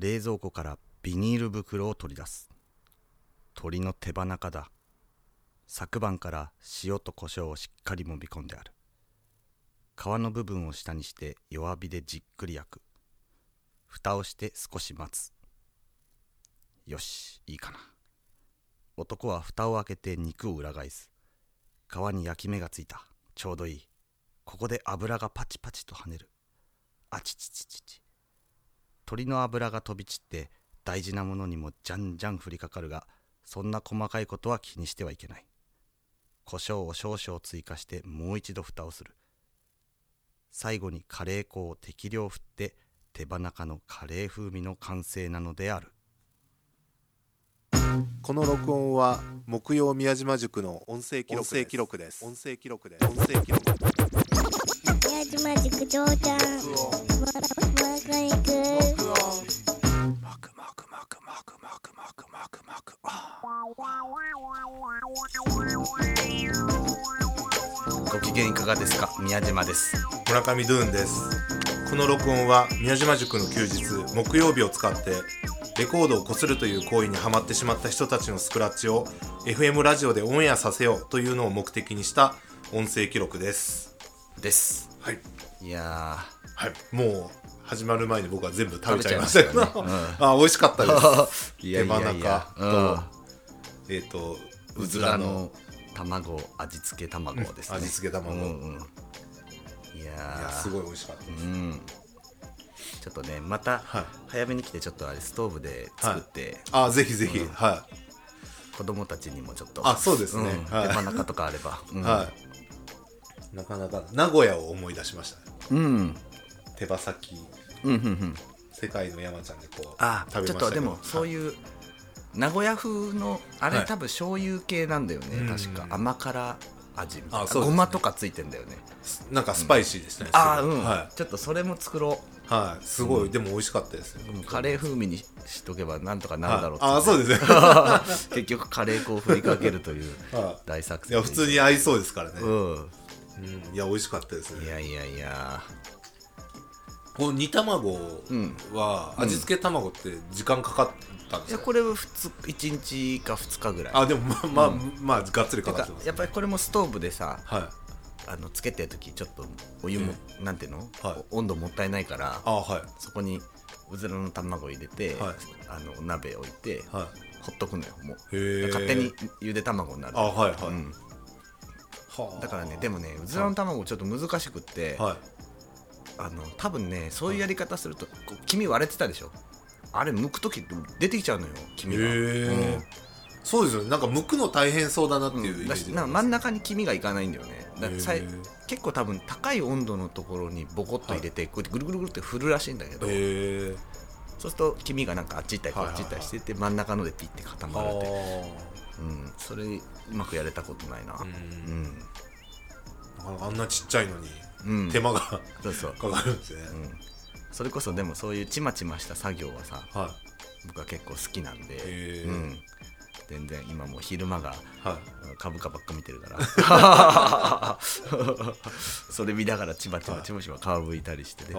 冷蔵庫からビニール袋を取り出す。鶏の手羽中だ。昨晩から塩と胡椒をしっかりもみ込んである。皮の部分を下にして弱火でじっくり焼く。蓋をして少し待つ。よし、いいかな。男は蓋を開けて肉を裏返す。皮に焼き目がついた。ちょうどいい。ここで油がパチパチと跳ねる。あちちちちち。鶏の油が飛び散って大事なものにもじゃんじゃん降りかかるが、そんな細かいことは気にしてはいけない。胡椒を少々追加してもう一度蓋をする。最後にカレー粉を適量振って手羽中のカレー風味の完成なのである。 この録音は木曜宮島塾の音声記録です。 宮島塾長ちゃんご機嫌いかがですか。宮島です。 村上ドゥーンです。この録音は宮島塾の休日木曜日を使ってレコードをこするという行為にはまってしまった人たちのスクラッチを FM ラジオでオンエアさせようというのを目的にした音声記録です。 はい。いやはい、もう始まる前に僕は全部食べちゃいましたけど、あ、美味しかったです。 いやいやいや手羽中と、 うずらの卵、味付け卵ですね。 味付け卵、 いやすごい美味しかったです。 ちょっとね、また早めに来てちょっとあれストーブで作って、 ぜひぜひ、 子供たちにもちょっと、 そうですね、 手羽中とかあれば、 なかなか名古屋を思い出しましたね。手羽先、世界の山ちゃんでこう食べましたけど、 ちょっとでもそういう名古屋風のあれ、多分醤油系なんだよね、確か甘辛味みたいな、ごまとかついてんだよね。 なんかスパイシーですね。 ちょっとそれも作ろう。 すごい、でも美味しかったです。 カレー風味にしとけばなんとかなるだろうって、 そうですね。 結局カレー粉を振りかけるという大作戦。 いや普通に合いそうですからね。いや美味しかったですね。 いやこの煮卵は、味付け卵って時間かかったんですか？ いやこれは1日か2日ぐらい。 でもまあがっつりかかってます。 やっぱりこれもストーブでさ、つけてる時ちょっとお湯も、なんていうの、温度もったいないから、そこにうずらの卵入れて、鍋置いて、ほっとくのよ。もう勝手にゆで卵になる。だからね、でもね、うずらの卵ちょっと難しくって、多分ね、そういうやり方すると黄身割れてたでしょ。あれ剥く時出てきちゃうのよ、黄身が。 そうですよね。なんか剥くの大変そうだなっていうイメージで、 真ん中に黄身がいかないんだよね。結構多分高い温度のところにボコッと入れて、こうやってぐるぐるぐるって振るらしいんだけど、そうすると黄身がなんかあっち行ったりこっち行ったりしてて、真ん中のでピッて固まるって、それうまくやれたことないな。 あんなちっちゃいのに手間がかかるんですね。 それこそでもそういうちまちました作業はさ、僕は結構好きなんで、全然今もう昼間が株価ばっか見てるからそれ見ながらちまちま皮むいたりしてね。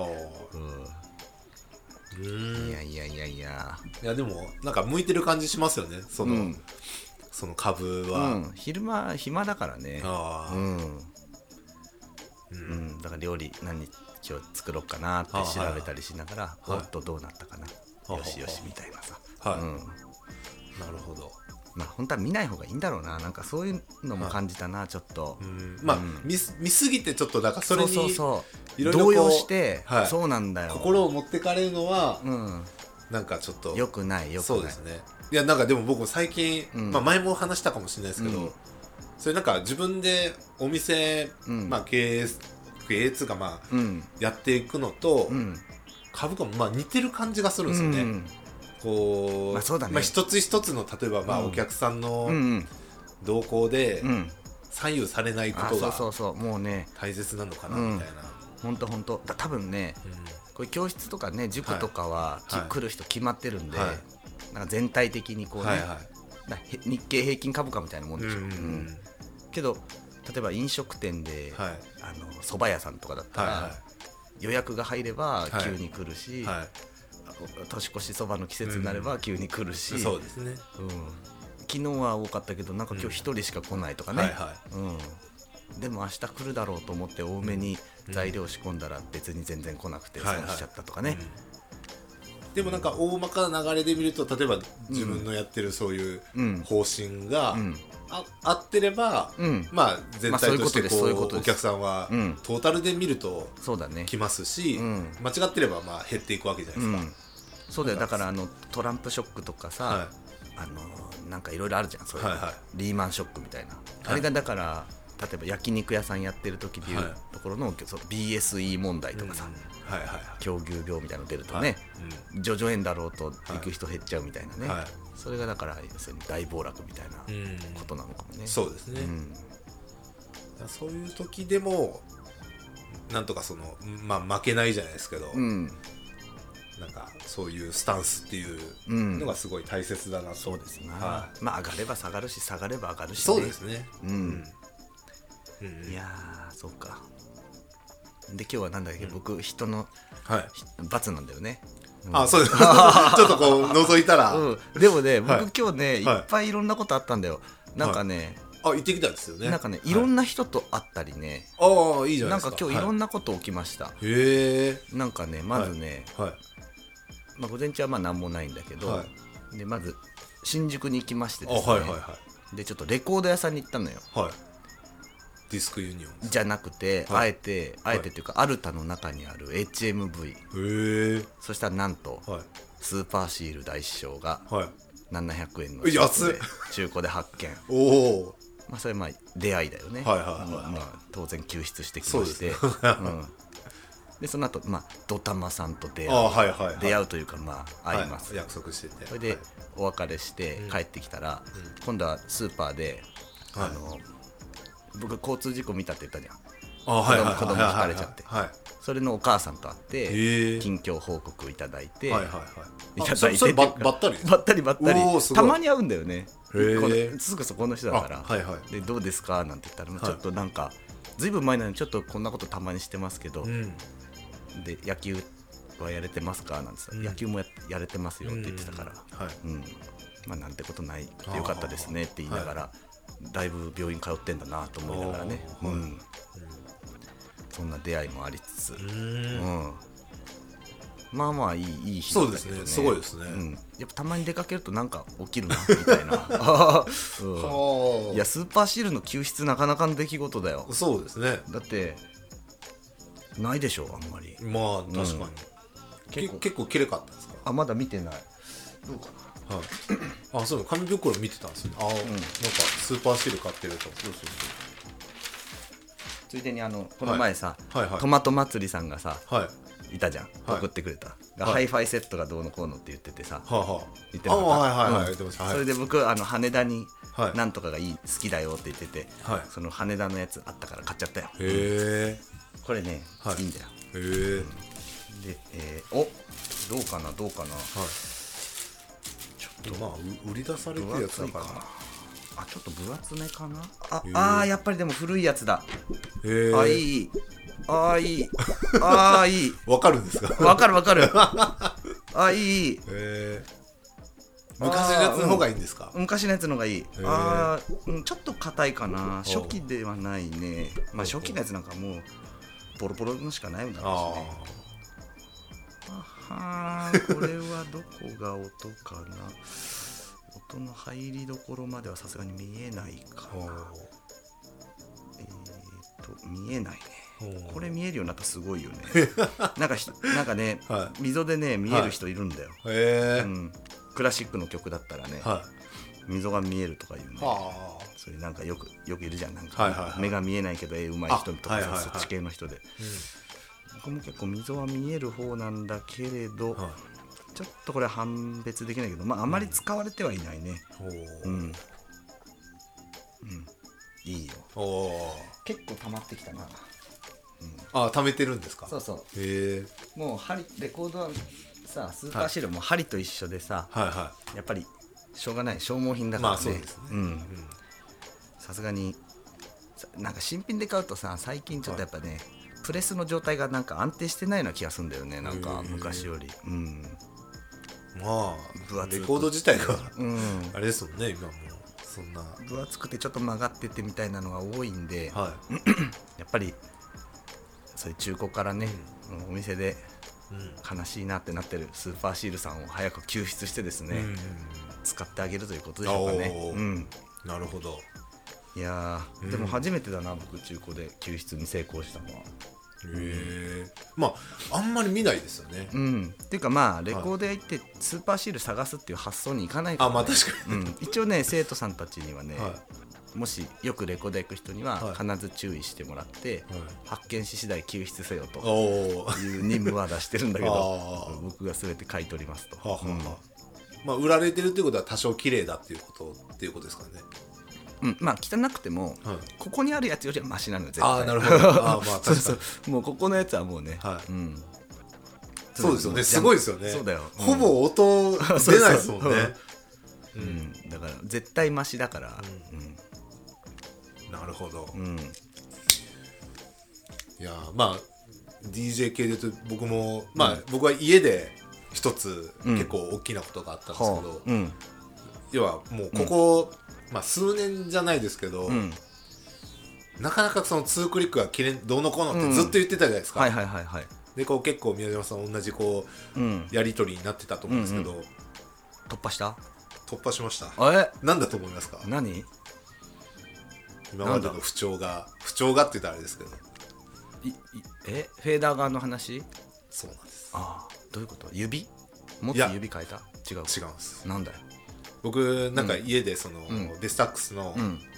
いやでもなんか向いてる感じしますよね、その株は。 昼間暇だからね。だから料理何今日作ろうかなって調べたりしながら、おっとどうなったかな、よしよしみたいなさ。 なるほど。 本当は見ない方がいいんだろうな。なんかそういうのも感じたな、ちょっと。 見すぎてちょっとなんかそれに動揺して、そうなんだよ、 心を持ってかれるのはなんかちょっとよくない。 そうですね。いやなんかでも僕最近、前も話したかもしれないですけど、それなんか自分でお店、経営つがやっていくのと、株価も似てる感じがするんですよね。こう、一つ一つの例えばお客さんの動向で左右されないことがもうね大切なのかなみたいな。 本当多分ね、こういう教室とかね塾とかは来る人決まってるんで、なんか全体的にこうね、日経平均株価みたいなもんでしょ。けど例えば飲食店で蕎麦屋さんとかだったら予約が入れば急に来るし、 年越しそばの季節になれば急に来るし、 そうですね、 昨日は多かったけどなんか今日一人しか来ないとかね、でも明日来るだろうと思って多めに材料仕込んだら別に全然来なくて損しちゃったとかね。 でもなんか大まかな流れで見ると、例えば自分のやってるそういう方針が合ってれば、まあ全体としてお客さんはトータルで見ると来ますし、間違ってればまあ減っていくわけじゃないですか。 そうだよ。だからトランプショックとかさ、なんかいろいろあるじゃん、そういうリーマンショックみたいな、あれがだから例えば焼肉屋さんやってる時でいうところのBSE 問題とかさ、狂牛病みたいなの出るとね、叙々苑だろうと行く人減っちゃうみたいなね、それがだから要するに大暴落みたいなことなのかもね。 そうですね、そういう時でもなんとかまあ負けないじゃないですけど、なんかそういうスタンスっていうのがすごい大切だなと。 そうですね、まあ上がれば下がるし下がれば上がるし、 そうですね。 いやー、そうか。で今日はなんだっけ、僕人の罰なんだよね。 そうですちょっとこう覗いたら、 でもね、僕今日ねいっぱいいろんなことあったんだよ。なんかね、 行ってきたんですよね。 なんかね、いろんな人と会ったりね、 いいじゃないですか。 なんか今日いろんなこと起きました。なんかね、まずね、まあ午前中はまあ何もないんだけど、でまず新宿に行きましてですね、でちょっとレコード屋さんに行ったのよ。 ディスクユニオンじゃなくて、あえてっていうかアルタの中にある HMV、そしたらなんと、スーパーシール大師匠が700円の中古で発見。まあそれまあ出会いだよね。当然救出してきまして、でその後まあドタマさんと出会うというか、まあ会います。 約束してて、 それでお別れして帰ってきたら、今度はスーパーで僕交通事故見たって言ったじゃん。子供ひかれちゃって、それのお母さんと会って近況報告いただいて、 ばったりたまに会うんだよね。すぐそこの人だから、でどうですかなんて言ったら、ちょっとなんかずいぶん前なのにちょっとこんなことたまにしてますけど、で野球はやれてますかなんて言ったら、野球もやれてますよって言ってたから、まあなんてことないってよかったですねって言いながら、だいぶ病院通ってんだなと思いながらね、そんな出会いもありつつ、まあまあいい日だったけどね。そうですね、 すごいですね。 やっぱたまに出かけるとなんか起きるなみたいな。いやスーパーシールの救出なかなかの出来事だよ。 そうですね。 だってないでしょ、あんまり。 まあ確かに。結構きれかったんですか。 まだ見てない。どうかな。 そう、紙袋見てたんですよね。なんかスーパーシール買ってると。 ついでにこの前さ、トマト祭りさんがさ、いたじゃん、送ってくれた、ハイファイセットがどうのこうのって言っててさ、言ってなかった。それで僕羽田になんとかが好きだよって言ってて、その羽田のやつあったから買っちゃったよ。これね、いいんだよ。でどうかな、ちょっとまあ売り出されてるやつだから、 ちょっと分厚めかな。やっぱりでも古いやつだ。いい。 わかるんですか。 わかる。いい。 昔のやつの方がいいんですか。 昔のやつの方がいい。ちょっと硬いかな。初期ではないね。まあ初期のやつなんかもうボロボロのしかないんだろうしね。これはどこが音かな。音の入りどころまではさすがに見えないかな。見えないね。これ見えるようになったらすごいよね。なんかね、溝でね見える人いるんだよ。クラシックの曲だったらね、溝が見えるとかいうね。それなんかよくいるじゃん。なんか目が見えないけど絵うまい人とかさ、そっち系の人で。僕も結構溝は見える方なんだけれど、ちょっとこれは判別できないけど、まああまり使われてはいないね。いいよ。結構溜まってきたな。 溜めてるんですか。 そうそう。もうレコードはさ、スーパーシールも針と一緒でさ、やっぱりしょうがない消耗品だからね。さすがになんか新品で買うとさ、最近ちょっとやっぱね、プレスの状態がなんか安定してないような気がするんだよね。なんか昔より。 ま分厚いあレコード自体がうんあれですもんね今もうそんな分厚くてちょっと曲がっててみたいなのが多いんで、 はやっぱりそういう中古からね、お店でい、うん悲しいなってなってるスーパーシールさんを早く救出してですね、 うん使ってあげるということでしょうかね。 おーうんなるほど。 いやー、でも初めてだな、僕中古で救出に成功したのは。 へえ。まああんまり見ないですよね。 っていうかまあレコード屋行ってスーパーシール探すっていう発想にいかないから、ね、 あまあ確かに、 一応ね生徒さんたちにはね、 はもしよくレコード屋行く人にははい必ず注意してもらって、 はい発見し次第救出せよとおお。 いう任務は出してるんだけあどー僕が全て買い取りますと。 はあはあはあまあ売られてるってことは多少綺麗だっていうことですかね。 まあ汚くても、 はいここにあるやつよりはマシなのよ絶対。 ああなるほど。あーまあ確かに。 そうもうここのやつはもうね、 はいうんそうですよね。すごいですよね。 そうだよ、 ほぼ音出ないですもんね。 だから絶対マシだから、 なるほど。 うんいやーまあ DJ 系で言うと僕もまあ僕は家で一つ結構大きなことがあったんですけど、 は要はもうここ、まあ数年じゃないですけど、なかなかその2クリックが切れんどうのこうのってずっと言ってたじゃないですか。 はいはいはいはい。 でこう結構宮島さん同じこう、やり取りになってたと思うんですけど、 突破した？ 突破しました。なんだと思いますか？ 何？ 今までの不調がって言ったらあれですけど、 フェーダー側の話？ そうなんです。 ああ、どういうこと？持つ指変えた？違う。 違うんです。 なんだよ。 僕なんか家でその、デスタックスの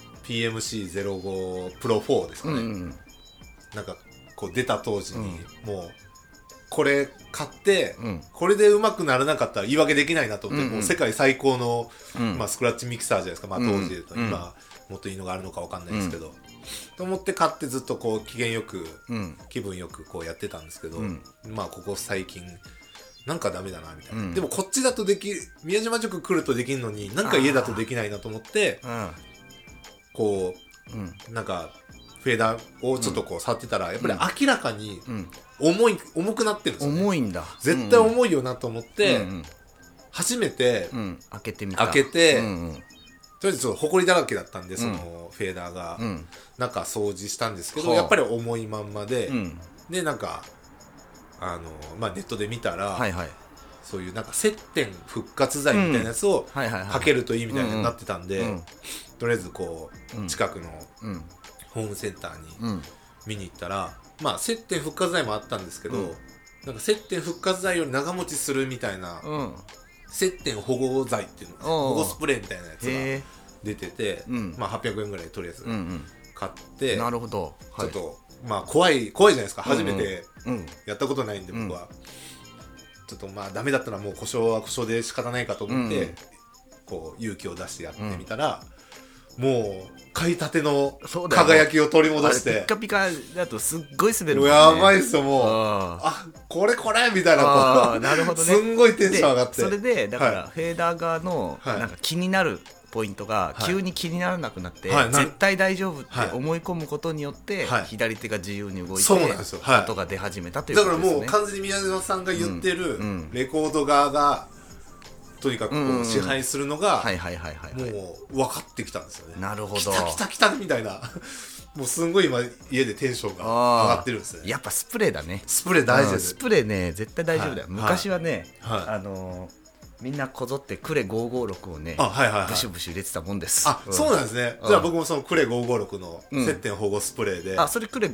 PMC05 プロ4ですかね、なんかこう出た当時に、もうこれ買って、これでうまくならなかったら言い訳できないなと思って、もう世界最高の、まあ、スクラッチミキサーじゃないですか、まあ、当時で言うと、今もっといいのがあるのか分かんないですけど、と思って買ってずっとこう機嫌よく、気分よくこうやってたんですけど、まあここ最近なんかダメだなみたいな、でもこっちだと宮島塾来るとできるのになんか家だとできないなと思って、こう、なんかフェーダーをちょっとこう触ってたら、やっぱり明らかに重くなってるんですよね。 重いんだ。 絶対重いよなと思って、初めて開けてみた。 とりあえずちょっと埃だらけだったんで、そのフェーダーが、中掃除したんですけど、やっぱり重いまんまで、でなんかまあ、ネットで見たら、そういうなんか接点復活剤みたいなやつをかけるといいみたいになってたんで、とりあえずこう近くのホームセンターに見に行ったら、まあ接点復活剤もあったんですけど、なんか接点復活剤より長持ちするみたいな、接点保護剤っていうの保護スプレーみたいなやつが出てて、まあ800円ぐらいとりあえず買って、 なるほど、 ちょっとまあ怖いじゃないですか、初めてやったことないんで僕は、ちょっとまあダメだったらもう故障は故障で仕方ないかと思って、こう勇気を出してやってみたら、もう買いたての輝きを取り戻して、 ピカピカだとすっごい滑るもんね。 やばいっすよもう、これみたいな、 なるほどね、 すんごいテンション上がって、 それでだからフェーダー側のなんか気になるポイントが急に気にならなくなって、絶対大丈夫って思い込むことによって、左手が自由に動いて音が出始めたということですね。 だからもう完全に宮島さんが言ってるレコード側がとにかくこう支配するのがもう分かってきたんですよね。 なるほど。 来たみたいなもうすんごい今家でテンションが上がってるんですね。 やっぱスプレーだね。 スプレー大事です。 スプレーね絶対大丈夫だよ。昔はねみんなこぞってクレ556をねブシュブシュ入れてたもんです。 そうなんですね。じゃあ僕もそのクレ556の接点保護スプレーで、 それクレ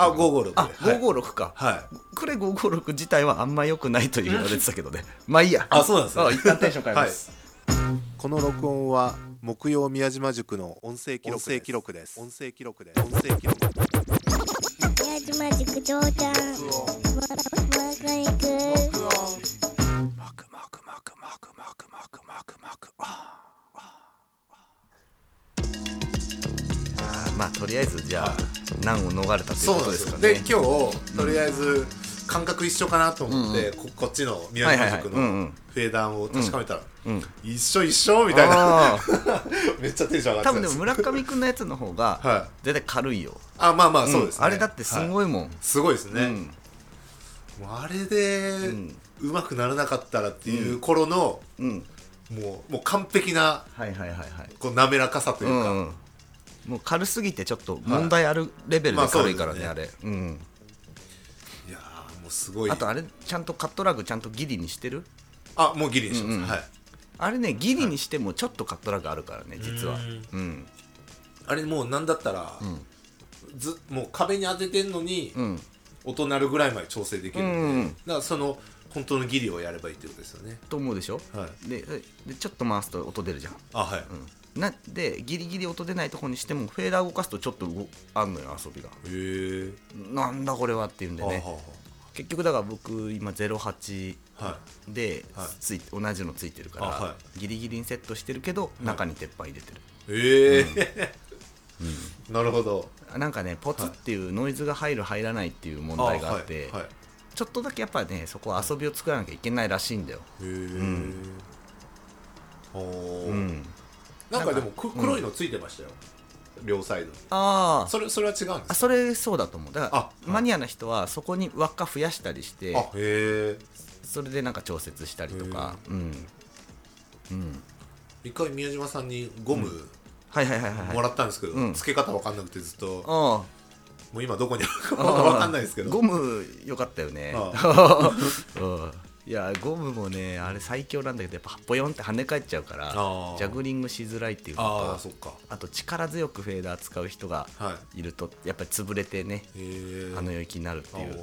556。556か。クレ556自体はあんま良くないと言われてたけどね。まあいいや。 そうなんですね。 一旦テンション変えます。 この録音は木曜宮島塾の音声記録です。 宮島塾長ちゃんまあとりあえずじゃあ難を逃れたということですかね。 で今日とりあえず感覚一緒かなと思ってこっちの宮島塾のフェーダーを確かめたら一緒みたいなめっちゃテンション上がってたんです。 多分でも村上くんのやつの方が絶対軽いよ。 まあそうですね。 あれだってすごいもん。 すごいですね。 もうあれでうまくならなかったらっていう頃の、もう完璧な、こう滑らかさというか、 もう軽すぎてちょっと問題あるレベルで軽いからね、あれ。いやもうすごい。 あとあれちゃんとカットラグちゃんとギリにしてる？ もうギリにしてます。はい。 あれねギリにしてもちょっとカットラグあるからね実は。 あれもうなんだったら、もう壁に当ててんのに、音鳴るぐらいまで調整できるんで、だからその本当のギリをやればいいってことですよね。 と思うでしょ。でちょっと回すと音出るじゃん。でギリギリ音出ないところにしてもフェーダー動かすとちょっとあんのよ遊びが。なんだこれはっていうんでね。結局だから僕今08で同じのついてるからギリギリにセットしてるけど中に鉄板入れてる。 なるほど。 なんかねポツっていうノイズが入る入らないっていう問題があってちょっとだけやっぱねそこは遊びを作らなきゃいけないらしいんだよ。 なんかでも黒いのついてましたよ、両サイド。それは違うんですか？ それそうだと思う。だからマニアな人はそこに輪っか増やしたりしてそれでなんか調節したりとか。 一回宮島さんにゴムもらったんですけど、付け方わかんなくてずっともう今どこにあるかわかんないですけど。 ゴム良かったよね。いやゴムもねあれ最強なんだけどやっぱポヨンって跳ね返っちゃうからジャグリングしづらいっていうのと、あと力強くフェーダー使う人がいるとやっぱり潰れてねあの域になるっていう。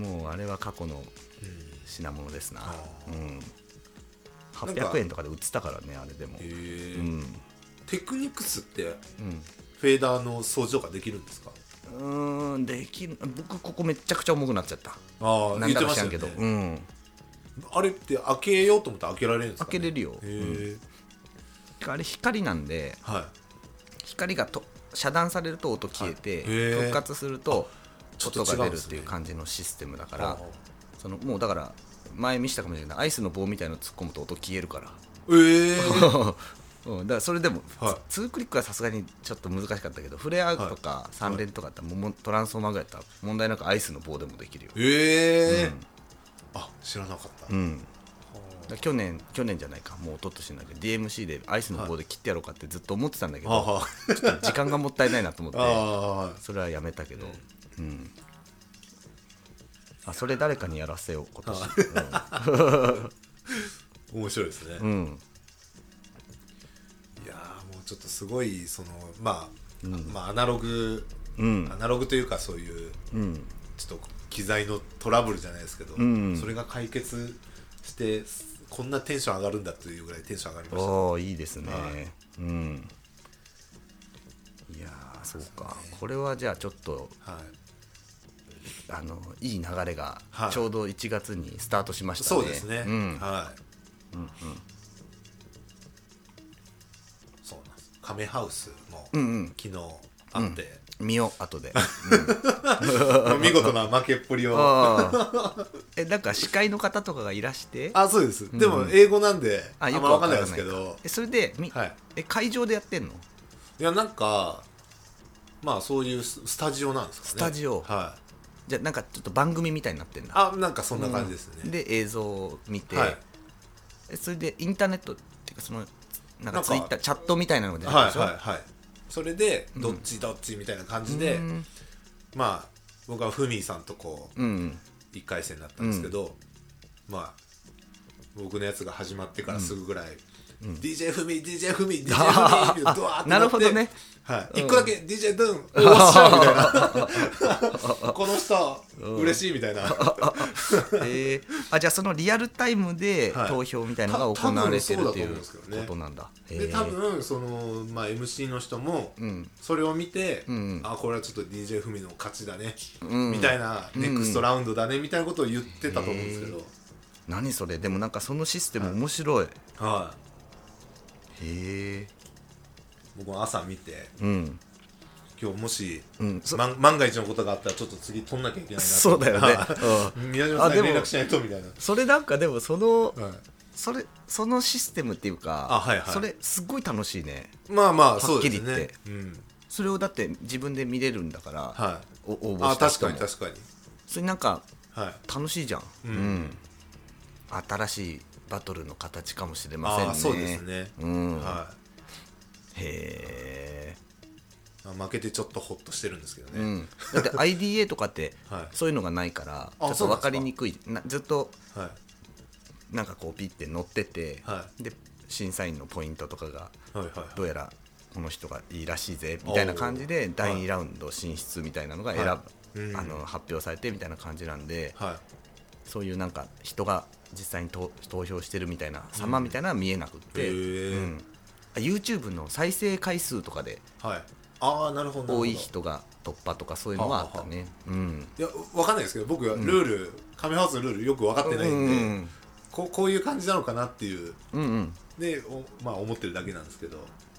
もうあれは過去の品物ですな。800円とかで売ってたからねあれでも。 テクニクスってフェーダーの掃除とかできるんですか？ できる。僕ここめちゃくちゃ重くなっちゃった。 なんだか知らんけど。あれって開けようと思ったら開けられるんですか？ 開けれるよ。あれ光なんで光が遮断されると音消えて復活すると音が出るっていう感じのシステムだから、もうだから前見せたかもしれないアイスの棒みたいの突っ込むと音消えるから。だからそれでも2クリックはさすがにちょっと難しかったけどフレアとか3連とかってトランスフォーマーぐらいだったら問題なくアイスの棒でもできるよ。 知らなかった。 去年じゃないかもう一昨年なんだけど DMC でアイスの棒で切ってやろうかってずっと思ってたんだけどちょっと時間がもったいないなと思ってそれはやめたけど。それ誰かにやらせよう今年。面白いですね。いやもうちょっとすごいアナログというかそういうちょっと機材のトラブルじゃないですけど、それが解決してこんなテンション上がるんだというぐらいテンション上がりました。 いいですね。いやそうか。これはじゃあちょっといい流れがちょうど1月にスタートしましたね。 そうですね。そうなんです。亀ハウスも昨日あって見よう後で。 見事な負けっぷりを。 なんか司会の方とかがいらして。 そうです。でも英語なんであんま分かんないですけど。 それで会場でやってんの？ いやなんかそういうスタジオなんですかね。 スタジオ。じゃあなんかちょっと番組みたいになってんだ。 なんかそんな感じですね。 で映像を見て、それでインターネットっていうかなんかツイッターチャットみたいなのが出てるでしょ。 それでどっちみたいな感じで、僕はフミーさんと1回戦だったんですけど、僕のやつが始まってからすぐぐらいDJ フミ DJ フミ DJ フミってドワーってなって、 なるほどね。 一個だけ DJ ドゥンおっしゃみたいなこの人嬉しいみたいな。 じゃあそのリアルタイムで投票みたいなのが行われてるっていうことなんだ。 で多分MC の人もそれを見て、これはちょっと DJ フミの勝ちだね、みたいなネクストラウンドだねみたいなことを言ってたと思うんですけど。 何それ。でもなんかそのシステム面白い。 僕も朝見て、今日もし、万が一のことがあったらちょっと次取んなきゃいけないなと。 そうだよね。 宮島さんに連絡しないとみたいな。 それなんかでもそのシステムっていうか、それすごい楽しいね。 そうですね。 それをだって自分で見れるんだから、応募した人も。 確かにそれなんかはい楽しいじゃん、 うん新しいバトルの形かもしれませんね。 そうですね、 へえ、 負けてちょっとホッとしてるんですけどね、 だって IDA とかってはいそういうのがないからちょっとそうなんですか分かりにくいずっとはいなんかこうピッて乗ってて、 はで審査員のポイントとかがはいはいどうやらこの人がいいらしいぜみたいな感じで第2ラウンド進出みたいなのが発表されてみたいな感じなんで、 はいそういうなんか人が実際に投票してるみたいな様みたいなのは見えなくって、YouTube の再生回数とかではいなるほど多い人が突破とかそういうのはあったね。 いや分かんないですけど僕はルール、カメハウスのルールよく分かってないんで、こういう感じなのかなっていう、で思ってるだけなんですけど、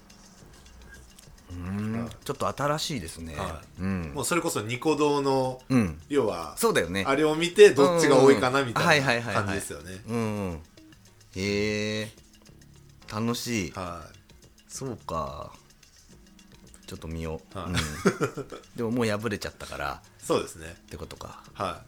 ちょっと新しいですね。 もうそれこそニコ動の、要はそうだよね、 あれを見てどっちが多いかなみたいな感じですよね。 へえ、楽しい。 はい、 そうか、ちょっと見よう、でももう破れちゃったからそうですねってことか。 はい、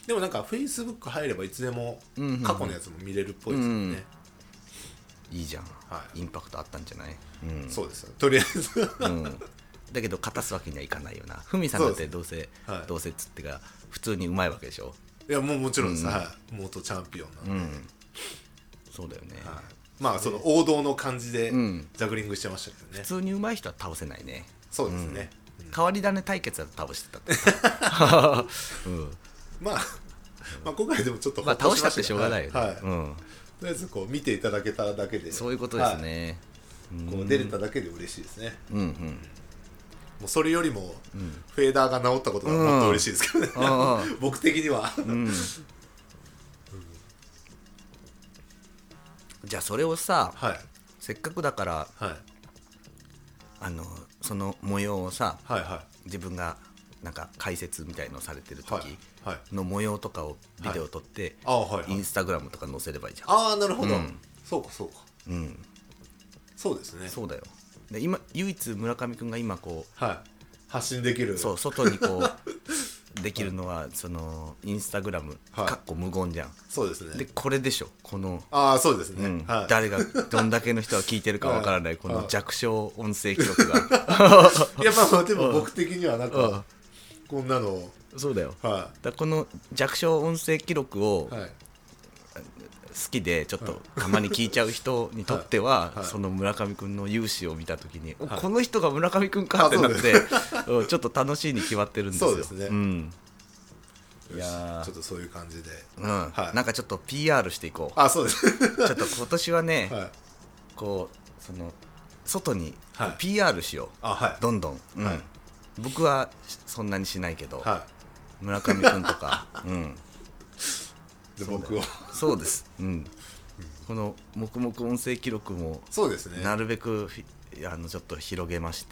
でもなんか Facebook 入ればいつでも過去のやつも見れるっぽいですよね。 いいじゃん、インパクトあったんじゃない？ そうですよ、とりあえずだけど勝たすわけにはいかないよな。ふみさんだってどうせっつってが普通にうまいわけでしょ。 いやもちろんです、元チャンピオンなんで、 そうだよね、 まあその王道の感じでジャグリングしてましたけどね。 普通にうまい人は倒せないね。 そうですね、 変わり種対決だと倒してたってまあ今回でもちょっと倒したってしょうがないよね。 とりあえずこう見ていただけただけで、 そういうことですね、 こう出れただけで嬉しいですね。もうそれよりもフェーダーが治ったことがもっと嬉しいですけどね、僕的には。 じゃあそれをさ、 はいせっかくだからはいその模様をさ、 はいはい自分がなんか解説みたいのされてる時はいの模様とかをビデオ撮ってインスタグラムとか載せればいいじゃん。 ああなるほど、そうかそうか、そうですね。 そうだよ。で今唯一村上くんが今こう発信できる、 そう外にこうできるのはそのインスタグラムかっこ無言じゃん。 そうですね。 でこれでしょ、このそうですね、 誰がどんだけの人が聞いてるかわからないこの弱小音声記録がいやまあでも僕的にはなんかこんなのそうだよ、だこの弱小音声記録を好きでちょっとたまに聞いちゃう人にとってはその村上くんの勇姿を見たときにこの人が村上くんかってなってちょっと楽しいに決まってるんですよ。 そうですね、 いやちょっとそういう感じで、 なんかちょっと PR していこう。 そうですちょっと今年はね、こうその外に PR しよう、どんどん、僕はそんなにしないけど、村上くんとかで僕をそうです、この黙々音声記録もそうですね、 なるべくちょっと広げまして、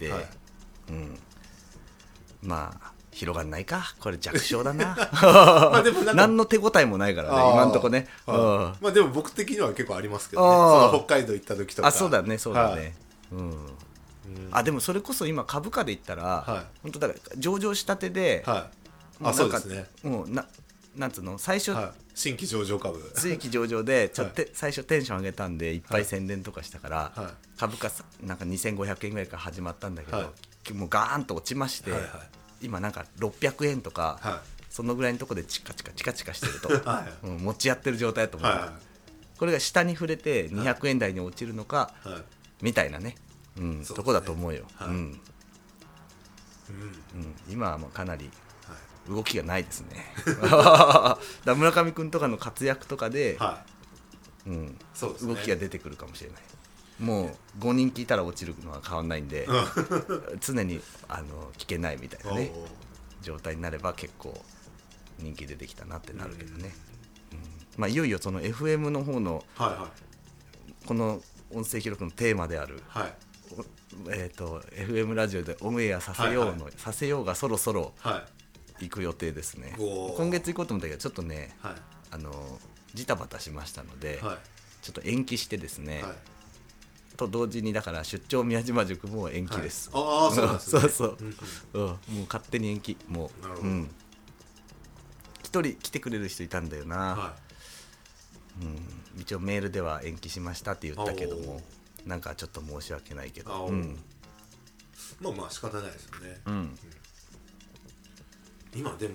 まあ広がんないか、これ弱小だなでも何の手応えもないからね今んとこね。 でも僕的には結構ありますけどね、その北海道行った時とか。 そうだねでもそれこそ今株価で言ったら、本当だから上場したてで、 そうですね、 もうなんつうの最初、 新規上場株新規上場でちょっと最初テンション上げたんでいっぱい宣伝とかしたから、株価なんか2500円ぐらいから始まったんだけど、もうガーンと落ちまして、今なんか600円とか、そのぐらいのところでチカチカしてると、持ち合ってる状態だと思う、これが下に触れて200円台に落ちるのか、みたいなね、とこだと思うよ。今はもうかなり動きがないですねだ村上くんとかの活躍とかで、動きが出てくるかもしれない。もう5人聞いたら落ちるのは変わんないんで常に聞けないみたいなね状態になれば結構人気出てきたなってなるけどね。いよいよその FM の方のこの音声記録のテーマである、FM ラジオでオンエアさせようがそろそろ行く予定ですね。今月行こうと思ったけどちょっとね、ジタバタしましたので、ちょっと延期してですね、と同時にだから出張宮島塾も延期です。 そうなんですね。 もう勝手に延期もう、 一人来てくれる人いたんだよな、 は一応メールでは延期しましたって言ったけども、なんかちょっと申し訳ないけど、 まあ仕方ないですよね、今でも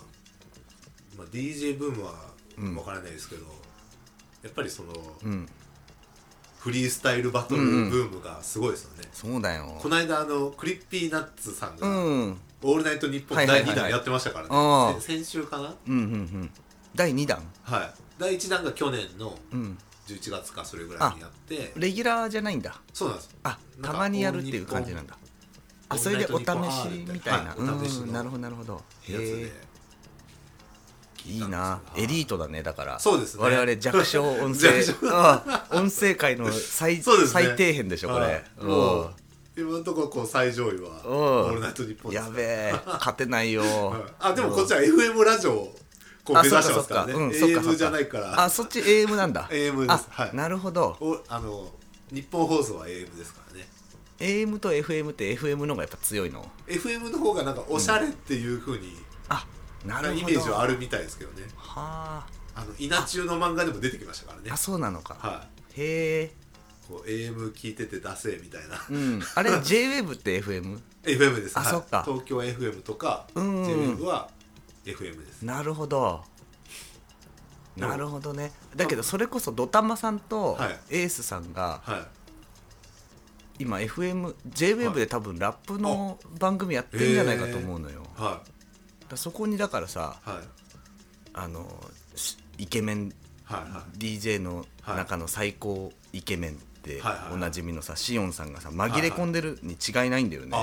DJ ブームは分からないですけど、やっぱりその、フリースタイルバトルブームがすごいですよね、 そうだよ。 この間クリッピーナッツさんが、オールナイトニッポン第2弾やってましたからね、先週かな、 第2弾、 はい、第1弾が去年の11月かそれぐらいにやって、 レギュラーじゃないんだ。 そうなんです。 たまにやるっていう感じなんだ。それでお試しみたいな、 お試しのなるほどなるほど。 やつでいいな、エリートだね。だからそうですね、 我々弱小音声音声界の最底辺でしょこれ。 今のところこう最上位はオールナイトニッポンです。 やべえ、勝てないよ。 でもこっちは FM ラジオをこう目指してますからね。AM じゃないから。 そっち AM なんだ。 AM です。はい。 なるほど。 日本放送は AM ですからね。 AM と FM って FM の方がやっぱ強いの？ FM の方がなんかおしゃれっていう風になるほど、 イメージはあるみたいですけどね。 はあ。 稲中の漫画でも出てきましたからね。 そうなのか。 はい。 へえ。 こう AM 聞いてて出せみたいな。 あれ JWAVE って FM？ FM です。 そっか。 東京 FM とか JWAVE は FM です。 なるほど。なるほどね。だけどそれこそドタマさんとエースさんが今 FM、JWAVE で多分ラップの番組やってんじゃないかと思うのよ。そこにだからさ、イケメン DJ の中の最高イケメンっておなじみのさ、シオンさんがさ紛れ込んでるに違いないんだよね。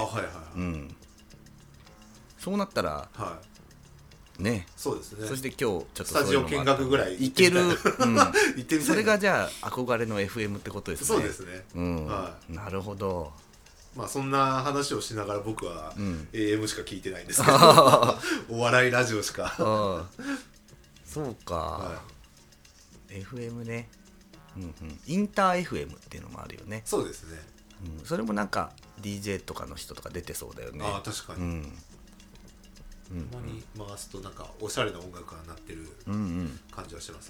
そうなったらね、 そうですね。 そして今日ちょっとスタジオ見学ぐらい行ける、 それがじゃあ憧れの FM ってことですね。 そうですね。 なるほど。 そんな話をしながら僕は AM しか聞いてないんですけど、お笑いラジオしか。 そうか。FM ね。インター FM っていうのもあるよね。 そうですね。 それもなんか DJ とかの人とか出てそうだよね。 確かに。たまに回すとなんかおしゃれな音楽が鳴ってる感じはします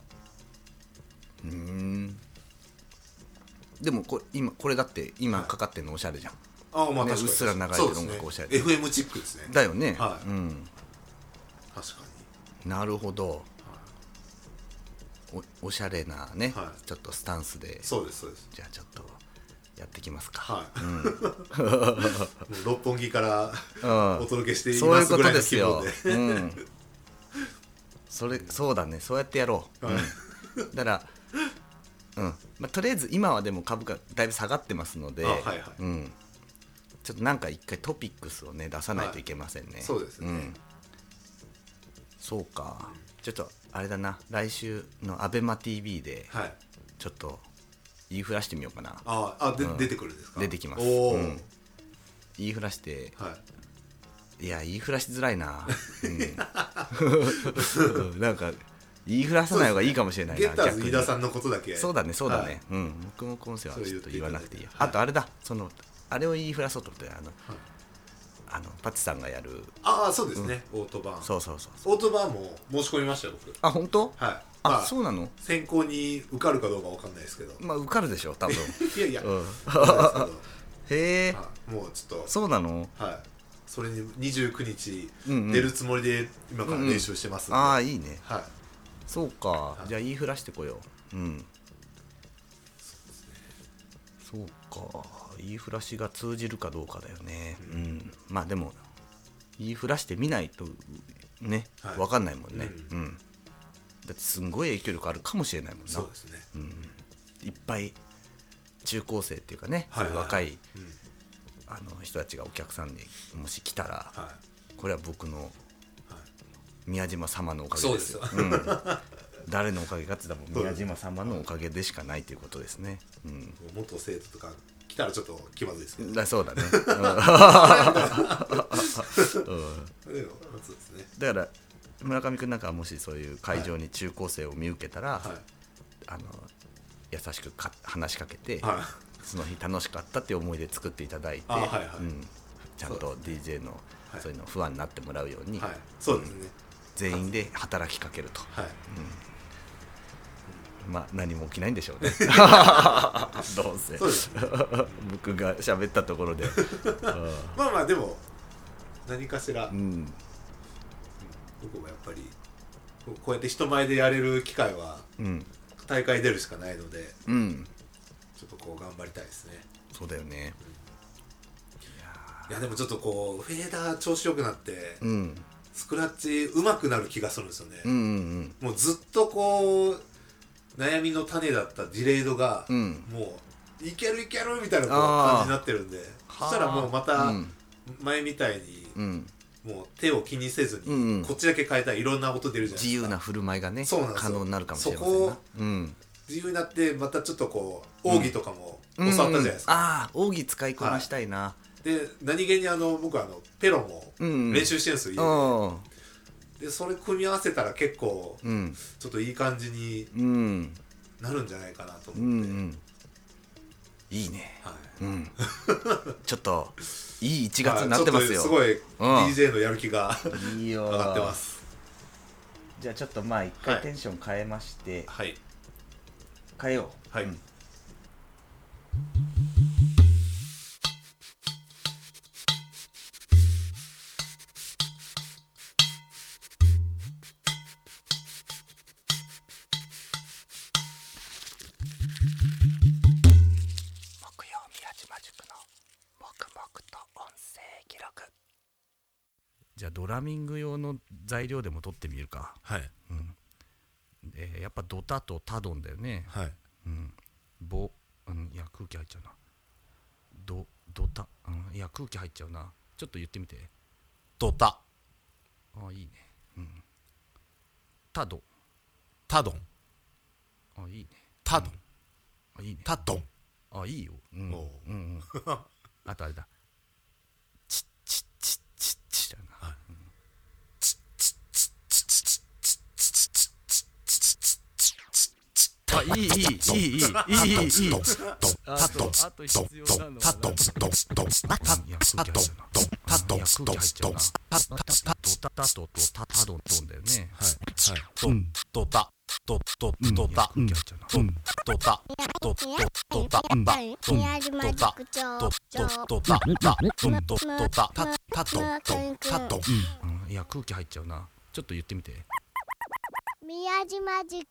ね。 でも今これだって今かかってるのおしゃれじゃん。うっすら流れてる音楽おしゃれで FM チックですね。 だよね。 確かに。なるほど。おしゃれなね、ちょっとスタンスで。 そうですそうです。 じゃあちょっとやってきますか。 六本木からお届けしていますぐらいの気分で。 そうだね、そうやってやろう。だから、とりあえず今はでも株価だいぶ下がってますので、ちょっとなんか一回トピックスをね出さないといけませんね。 そうですね。 そうか。ちょっとあれだな、来週の ABEMATV でちょっと言いふらしてみようかな。 出てくるんですか？ 出てきます。言いふらして、いや言いふらしづらいな。なんか言いふらさない方がいいかもしれないな。 ゲッターズ飯田さんのことだけ。 そうだねそうだね。僕も今世はちょっと言わなくていいや。あとあれだ、あれを言いふらそうと思ってパチさんがやる。 そうですね。オートバーン。 そう。 オートバーンも申し込みましたよ僕。 本当？ はい。 そうなの？ 選考に受かるかどうかわかんないですけど。 受かるでしょ多分。 いや。 へえ。 もうちょっと。 そうなの？ はい。それに29日出るつもりで今から練習してますんで。 いいね。 はい。 そうか。じゃあ言いふらしてこよう。そうか。言いふらしが通じるかどうかだよね。でも言いふらしてみないとね分かんないもんね。だってすんごい影響力あるかもしれないもんな。 そうですね。 いっぱい中高生っていうかね、若い人たちがお客さんにもし来たら、これは僕の宮島様のおかげですよ。誰のおかげかって言ったら宮島様のおかげでしかないということですね。 元生徒とか来たらちょっと気まずいですけど。 そうだね。だから村上君なんかもしそういう会場に中高生を見受けたら、優しく話しかけて、その日楽しかったっていう思いで作っていただいて、 ちゃんと DJ のそういうの不安になってもらうように。 そうですね。 全員で働きかけると、 はい、 まあ何も起きないんでしょうねどうせそうです僕が喋ったところでまあまあでも何かしら、 うん、 僕もやっぱりこうやって人前でやれる機会は大会出るしかないので、 うん、 ちょっとこう頑張りたいですね。 そうだよね、 いやでもちょっとこうフェーダー調子よくなって、 うん、 スクラッチ上手くなる気がするんですよね、 うんうんうん、 もうずっとこう悩みの種だったディレイドが、 うん、 もういけるいけるみたいな感じになってるんで、そしたらもうまた前みたいに、うん、もう手を気にせずに、うん、こっちだけ変えたらいろんな音出るじゃないですか。 自由な振る舞いがね可能になるかもしれませんな。 そこ、うん、自由になってまたちょっとこう奥義とかも教わったじゃないですか、 うんうん、ああ奥義使いこなしたいな、はい、 で何気に僕ペロも練習してるんですよ、うん、でそれ組み合わせたら結構、うん、ちょっといい感じになるんじゃないかなと思って、うんうん、 いいね、はい、うん、ちょっといい1月になってますよ。 すごい DJ のやる気が上がってます。 じゃあちょっとまあ一回テンション変えまして、 はい、 変えよう、はい、うん、じゃあドラミング用の材料でも取ってみるか。 はい、 うん、やっぱドタとタドンだよね。 はい、 うん、いや空気入っちゃうな。ドタ、いや空気入っちゃうな。ちょっと言ってみて。 ドタ。 あ、いいね。うん。タドン。あ、いいね。 タドン。 あ、いいね。 タドン。 あ、いいよ。うん。うんうん。あとあれだ。チッチッチッチッチッだな。はい、チッチッチッチッチッチッチッチッあ、いいあと必要なのはタドン。いや空気入っちゃうな。空気入っちゃうな。ドタとタドンだよね。 はいはい。ドタドタドタドタドタ宮島塾長いや空気入っちゃうな。ちょっと言ってみて。 宮島塾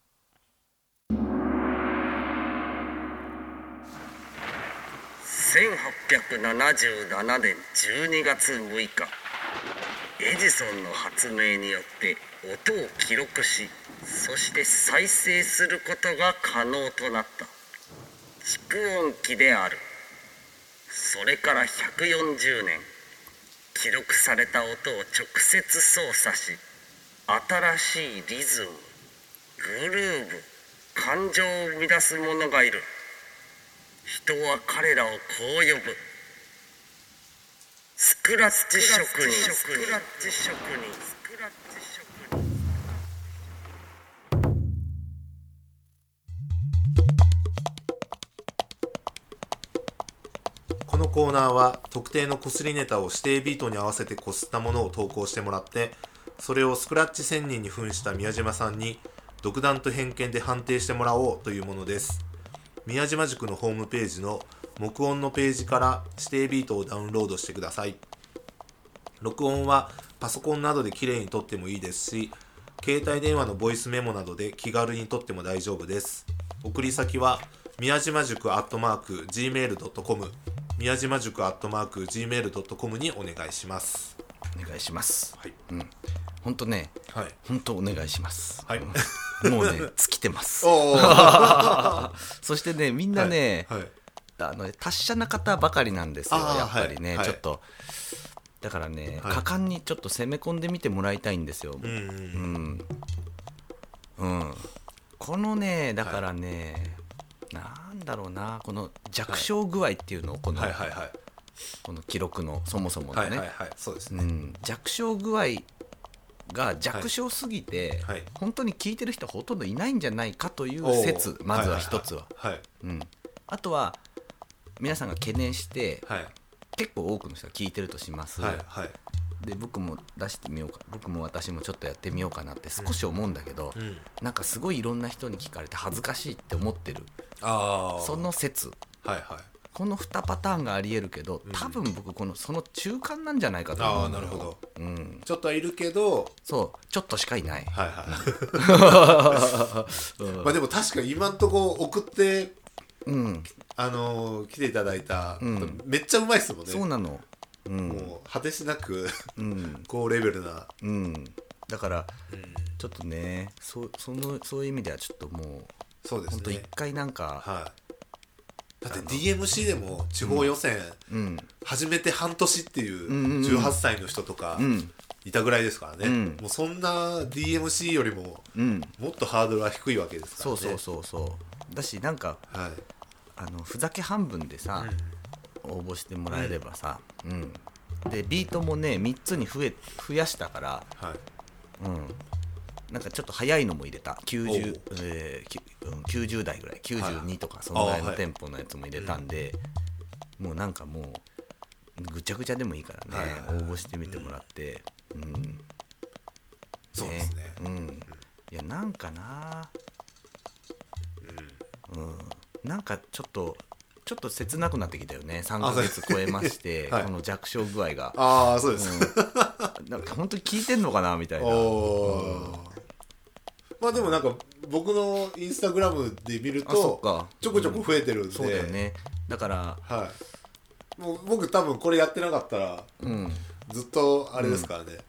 1877年12月6日、エジソンの発明によって音を記録し、そして再生することが可能となった蓄音機である。それから140年、記録された音を直接操作し、新しいリズム、グルーヴ、感情を生み出す者がいる。人は彼らをこう呼ぶ。スクラッチ職人。 このコーナーは特定のこすりネタを指定ビートに合わせてこすったものを投稿してもらって、それをスクラッチ仙人に扮した宮島さんに独断と偏見で判定してもらおうというものです。宮島塾のホームページの録音のページから指定ビートをダウンロードしてください。録音はパソコンなどできれいに撮ってもいいですし、携帯電話のボイスメモなどで気軽に撮っても大丈夫です。送り先は宮島塾@gmail.com 宮島塾@gmail.com にお願いします。 お願いします。 はい、 うん、ほんとね、 はい、 ほんとお願いします。 はい、 もうね尽きてますそしてねみんなね、はいはい、達者な方ばかりなんですよやっぱりね、はい、ちょっとだからね、はい、果敢にちょっと攻め込んでみてもらいたいんですよ。このねだからね、はい、なんだろうな、この弱小具合っていうのをこの、はいはいはい、この記録のそもそものね、はいはいはい、 そうですね、 弱小具合が弱小すぎて、はいはい、本当に聞いてる人ほとんどいないんじゃないかという説、まずは一つは、あとは皆さんが懸念して、はい、結構多くの人が聞いてるとします、はいはい、 で僕も出してみようか、僕も私もちょっとやってみようかなって少し思うんだけど、なんかすごいいろんな人に聞かれて恥ずかしいって思ってる、その説、 はいはい、 この2パターンがありえるけど、多分僕その中間なんじゃないかと思うんだよ。 なるほど、ちょっとはいるけど、 そうちょっとしかいない、 はいはい、まあでも確かに今んとこ送って、来ていただいた、めっちゃうまいっすもんね。 そうなの、 もう果てしなく高レベルな、 だから、ちょっとね、そういう意味ではちょっともうそうですね、 ほんと一回なんか、 だって DMC でも地方予選始めて半年っていう18歳の人とかいたぐらいですからね、もうそんな DMC よりももっとハードルは低いわけですからね。 そうだし、なんか、ふざけ半分でさ、応募してもらえればさ、でビートもね3つに増やしたから、なんかちょっと早いのも入れた、90代ぐらい、92とかそのぐらいのテンポのやつも入れたんで、もうなんかもうぐちゃぐちゃでもいいからね、応募してみてもらって、 そうですね、 いやなんかな、なんかちょっと切なくなってきたよね、3ヶ月超えまして、この弱小具合が。 そうです、 なんか本当に聞いてんのかなみたいな。 まあでもなんか僕のインスタグラムで見るとちょこちょこ増えてるんで、 そうだよね。だから、 もう僕多分これやってなかったら、ずっとあれですからね、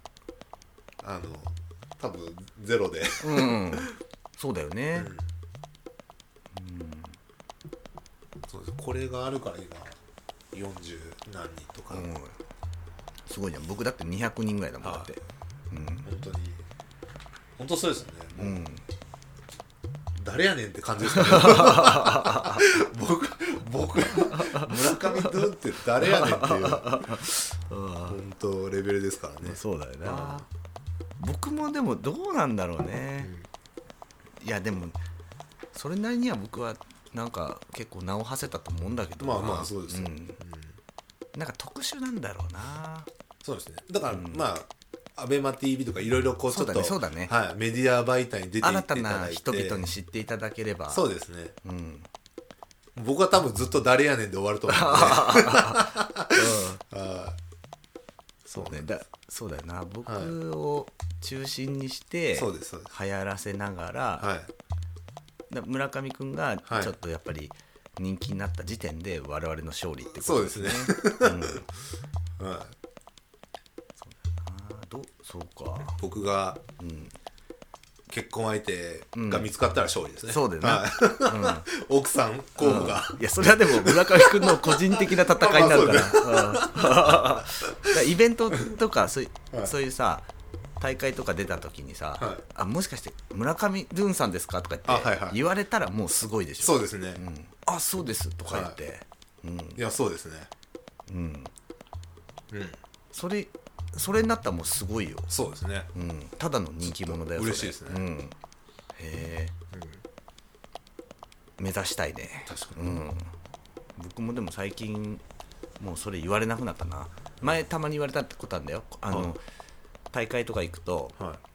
多分ゼロで、 そうだよね、 そうです。これがあるから今40何人とか、 すごいじゃん。僕だって200人ぐらいだもん、だって、 本当そうですよね、もう誰やねんって感じですね僕村上ドゥンって誰やねんっていう本当レベルですからね。 そうだよな、僕もでもどうなんだろうね、いやでもそれなりには僕はなんか結構名を馳せたと思うんだけど、 まあそうですよ、 なんか特殊なんだろうな。 そうですね、だから、まあアベマ TV とかいろいろこうちょっとそうだね、 メディア媒体に出ていっていただいて、 新たな人々に知っていただければ。 そうですね、僕は多分ずっと誰やねんで終わると思うんでそうだよな、僕を中心にして流行らせながら、村上くんがちょっとやっぱり人気になった時点で我々の勝利ってことですね。そうか、 僕が結婚相手が見つかったら勝利ですね。 そうだよな、 奥さん候補が、 いやそれはでも村上くんの個人的な戦いになるから、イベントとかそういうさ大会とか出た時にさ、もしかして村上ドゥンさんですかとか言って言われたらもうすごいでしょ。 そうですね、 そうですとか言って、 いやそうですね、 それになったらもうすごいよ。 そうですね、 ただの人気者だよ。 嬉しいですね、 へえ、目指したいね。 確かに、 僕もでも最近もうそれ言われなくなったな。前たまに言われたってことなんだよ、大会とか行くと、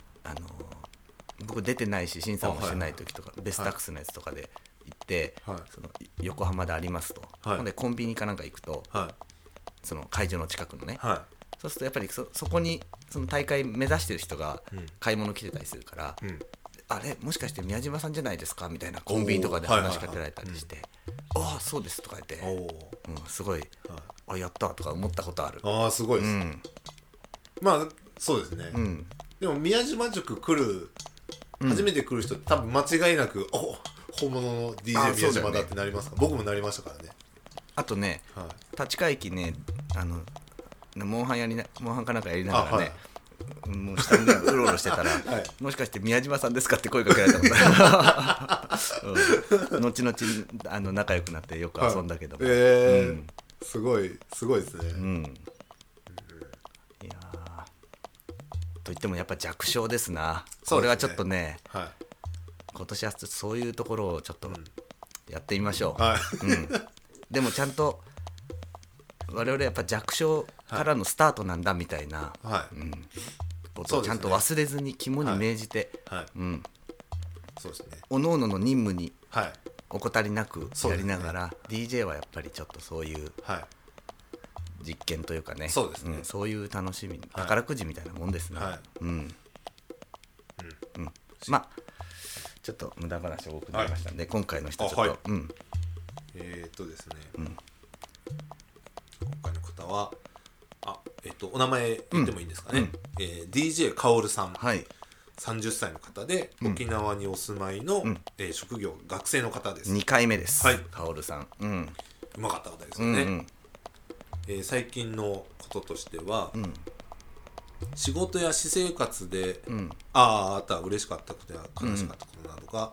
僕出てないし審査もしてない時とか、ベストタックスのやつとかで行って、その横浜でありますと、ほんでコンビニかなんか行くと、その会場の近くのね、そうするとやっぱりそこにその大会目指してる人が買い物来てたりするから、あれもしかして宮島さんじゃないですかみたいな、コンビニとかで話しかけられたりして、そうですとか言って、すごい、やったとか思ったことある。 すごいです、まあそうですね、でも宮島塾来る初めて来る人って多分間違いなく本物の DJ 宮島だってなりますから、僕もなりましたからね。 あとね、立川駅ね、モンハンかなんかやりながらね、もう下にうろうろしてたら、もしかして宮島さんですかって声かけられたこと後々仲良くなってよく遊んだけども、 すごいですね、 いやといってもやっぱ弱小ですな。これはちょっとね、今年はそういうところをちょっとやってみましょう。でもちゃんと我々やっぱ弱小からのスタートなんだみたいな、ことをちゃんと忘れずに肝に銘じて、 そうですね、 各々の任務に怠りなくやりながら、DJ はやっぱりちょっとそういう実験というかね、 そうですね、 そういう楽しみ、宝くじみたいなもんですね。まあちょっと無駄話多くなりましたんで、今回の人ちょっと、 ですね、今回の方はお名前言ってもいいんですかね、DJ カオルさん、30歳の方で、沖縄にお住まいの、職業学生の方です。 2回目です、カオルさん、 うまかった方ですよね。最近のこととしては、仕事や私生活で、あった嬉しかったことや悲しかったことなどが、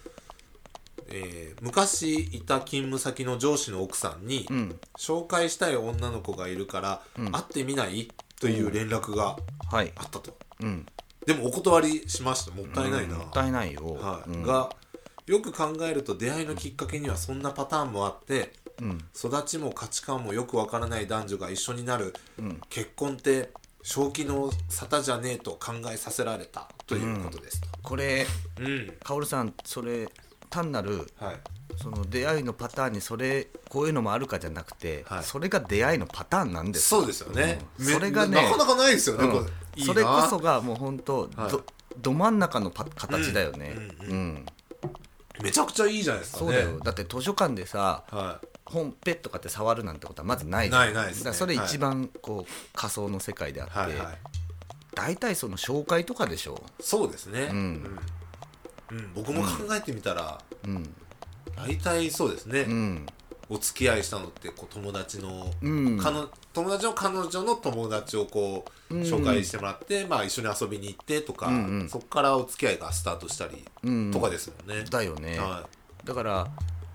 昔いた勤務先の上司の奥さんに、紹介したい女の子がいるから、会ってみないという連絡があったと、でもお断りしました。もったいないな、 もったいないよ、 がよく考えると出会いのきっかけにはそんなパターンもあって、育ちも価値観もよくわからない男女が一緒になる、結婚って正気の沙汰じゃねえと考えさせられたということですと。 これ、カオルさん、それ単なる、その出会いのパターンにこういうのもあるかじゃなくて、それが出会いのパターンなんです。 そうですよね、 それがね、 なかなかないですよね、いいな。 それこそがもう本当、ど真ん中の形だよね。 めちゃくちゃいいじゃないですかね。 そうだよ。だって図書館でさ、本ペッとかって触るなんてことはまずないじゃん。 ないですね。 だからそれ一番こう仮想の世界であって、大体その紹介とかでしょ。 そうですね。僕も考えてみたら、大体そうですね。お付き合いしたのってこう友達の友達の彼女の友達をこう紹介してもらって、一緒に遊びに行ってとか、そこからお付き合いがスタートしたりとかですもんね。 だよね。だから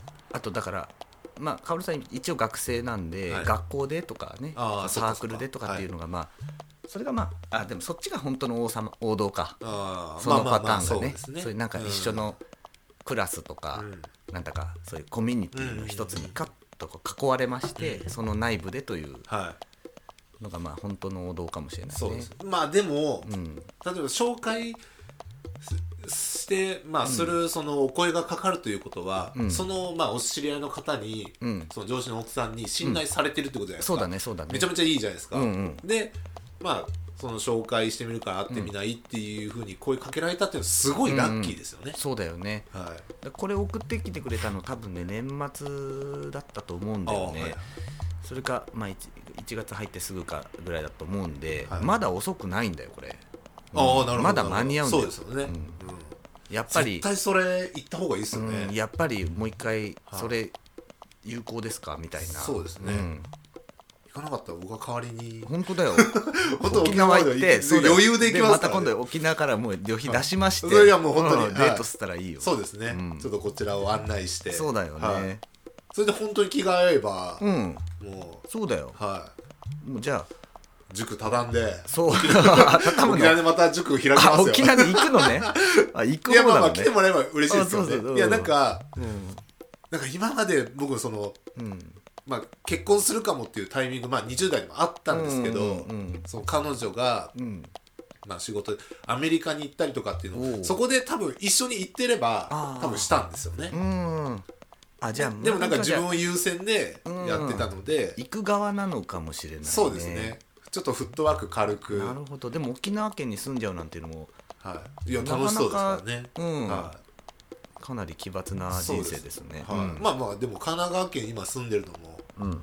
カオルさん一応学生なんで、学校でとかね、サークルでとかっていうのがそれがでもそっちが本当の王道か。そのパターンがね、そういうなんか一緒のクラスとか、なんだかそういうコミュニティの一つにカッと囲われまして、その内部でというのが本当の王道かもしれないね。 そうです。でも、例えば紹介して、するそのお声がかかるということは、そのお知り合いの方に、その上司の奥さんに信頼されてるってことじゃないですか。 そうだね。 めちゃめちゃいいじゃないですか。で、その紹介してみるから会ってみないっていうふうに声かけられたっていうのはすごいラッキーですよね。 そうだよね。これ送ってきてくれたの多分ね、年末だったと思うんだよね。それか1月入ってすぐかぐらいだと思うんで、まだ遅くないんだよこれ。 なるほど。 まだ間に合うんだよ。 そうですよね。 やっぱり絶対それ言った方がいいですよね。 やっぱりもう一回それ有効ですかみたいな。 そうですね。行かなかったら僕が代わりに。 本当だよ。 沖縄行って余裕で行きますからね。 また今度沖縄からもう旅費出しまして、 いやもう本当にデートしたらいいよ。 そうですね。ちょっとこちらを案内して。 そうだよね。 それで本当に気が合えば、もうそうだよ。もうじゃあ塾畳んで、 そう沖縄でまた塾開きますよ。 沖縄に行くのね。行く方だもんね。 来てもらえば嬉しいですよね。いやなんか今まで僕その結婚するかもっていうタイミング20代にもあったんですけど、その彼女が仕事でアメリカに行ったりとかっていうのをそこで多分一緒に行ってれば多分したんですよね。 じゃあでもなんか自分を優先でやってたので、 行く側なのかもしれないね。 そうですね。ちょっとフットワーク軽く。 なるほど。でも沖縄県に住んじゃうなんていうのも、 いや楽しそうですからね。 かなり奇抜な人生ですね。 でも神奈川県今住んでるのも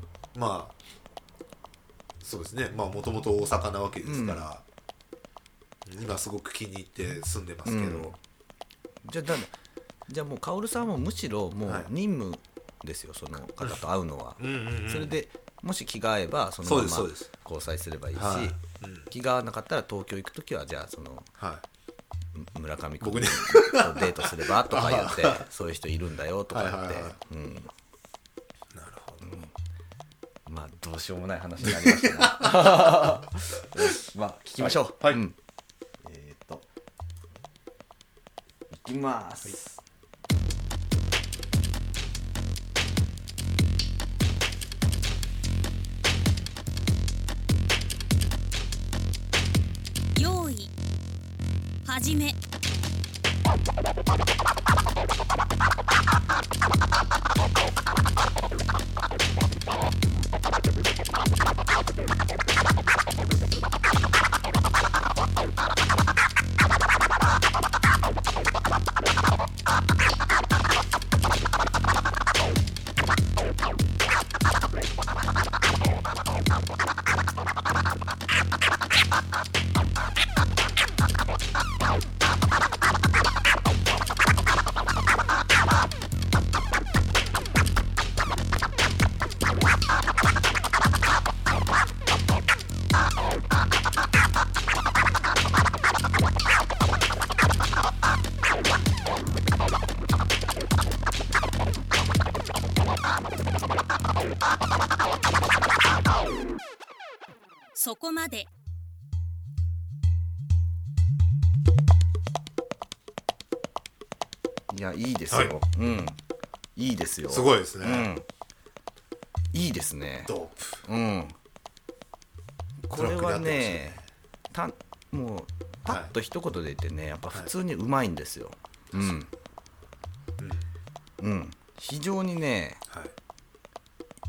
そうですね。もともと大阪なわけですから、今すごく気に入って住んでますけど。 じゃあもうカオルさんはむしろもう任務ですよ、その方と会うのは。それでもし気が合えばそのまま交際すればいいし、気が合わなかったら東京行くときはじゃあその村上君とデートすればとか言ってそういう人いるんだよとか言って。なるほど。どうしようもない話になりましたが聞きましょう。いきます。 はじめ。そこまで。 いや、いいですよ、 はいうん、いいですよ、 すごいですね、 うん、いいですね、 ドープ、 うん、これはね、もうパッと一言で言ってね、やっぱ普通にうまいんですよ、はい、うん、非常にね、はい、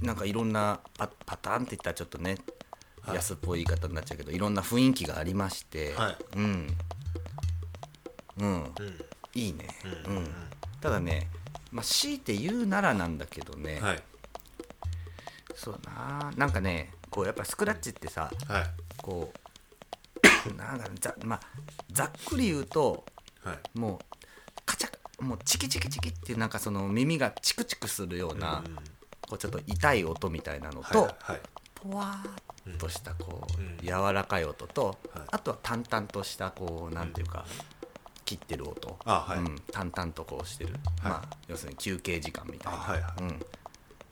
なんかいろんなパターンって言ったらちょっとね、はい、安っぽい言い方になっちゃうけど、いろんな雰囲気がありまして、はい、うん、うん、いいね、うん、ただね、まあ、強いて言うならなんだけどね、はい、そうなんかね、こうやっぱスクラッチってさ、はい、こうなんかまあ、ざっくり言うと、はい、もうカチャもうチキチキチキっていうなんかその耳がチクチクするような、こうちょっと痛い音みたいなのと、はいはい、ポワーっとしたこう、柔らかい音と、あとは淡々としたこうなんていうか、切ってる音、はい、淡々とこうしてる、はい、まあ、要するに休憩時間みたいな、はいはい、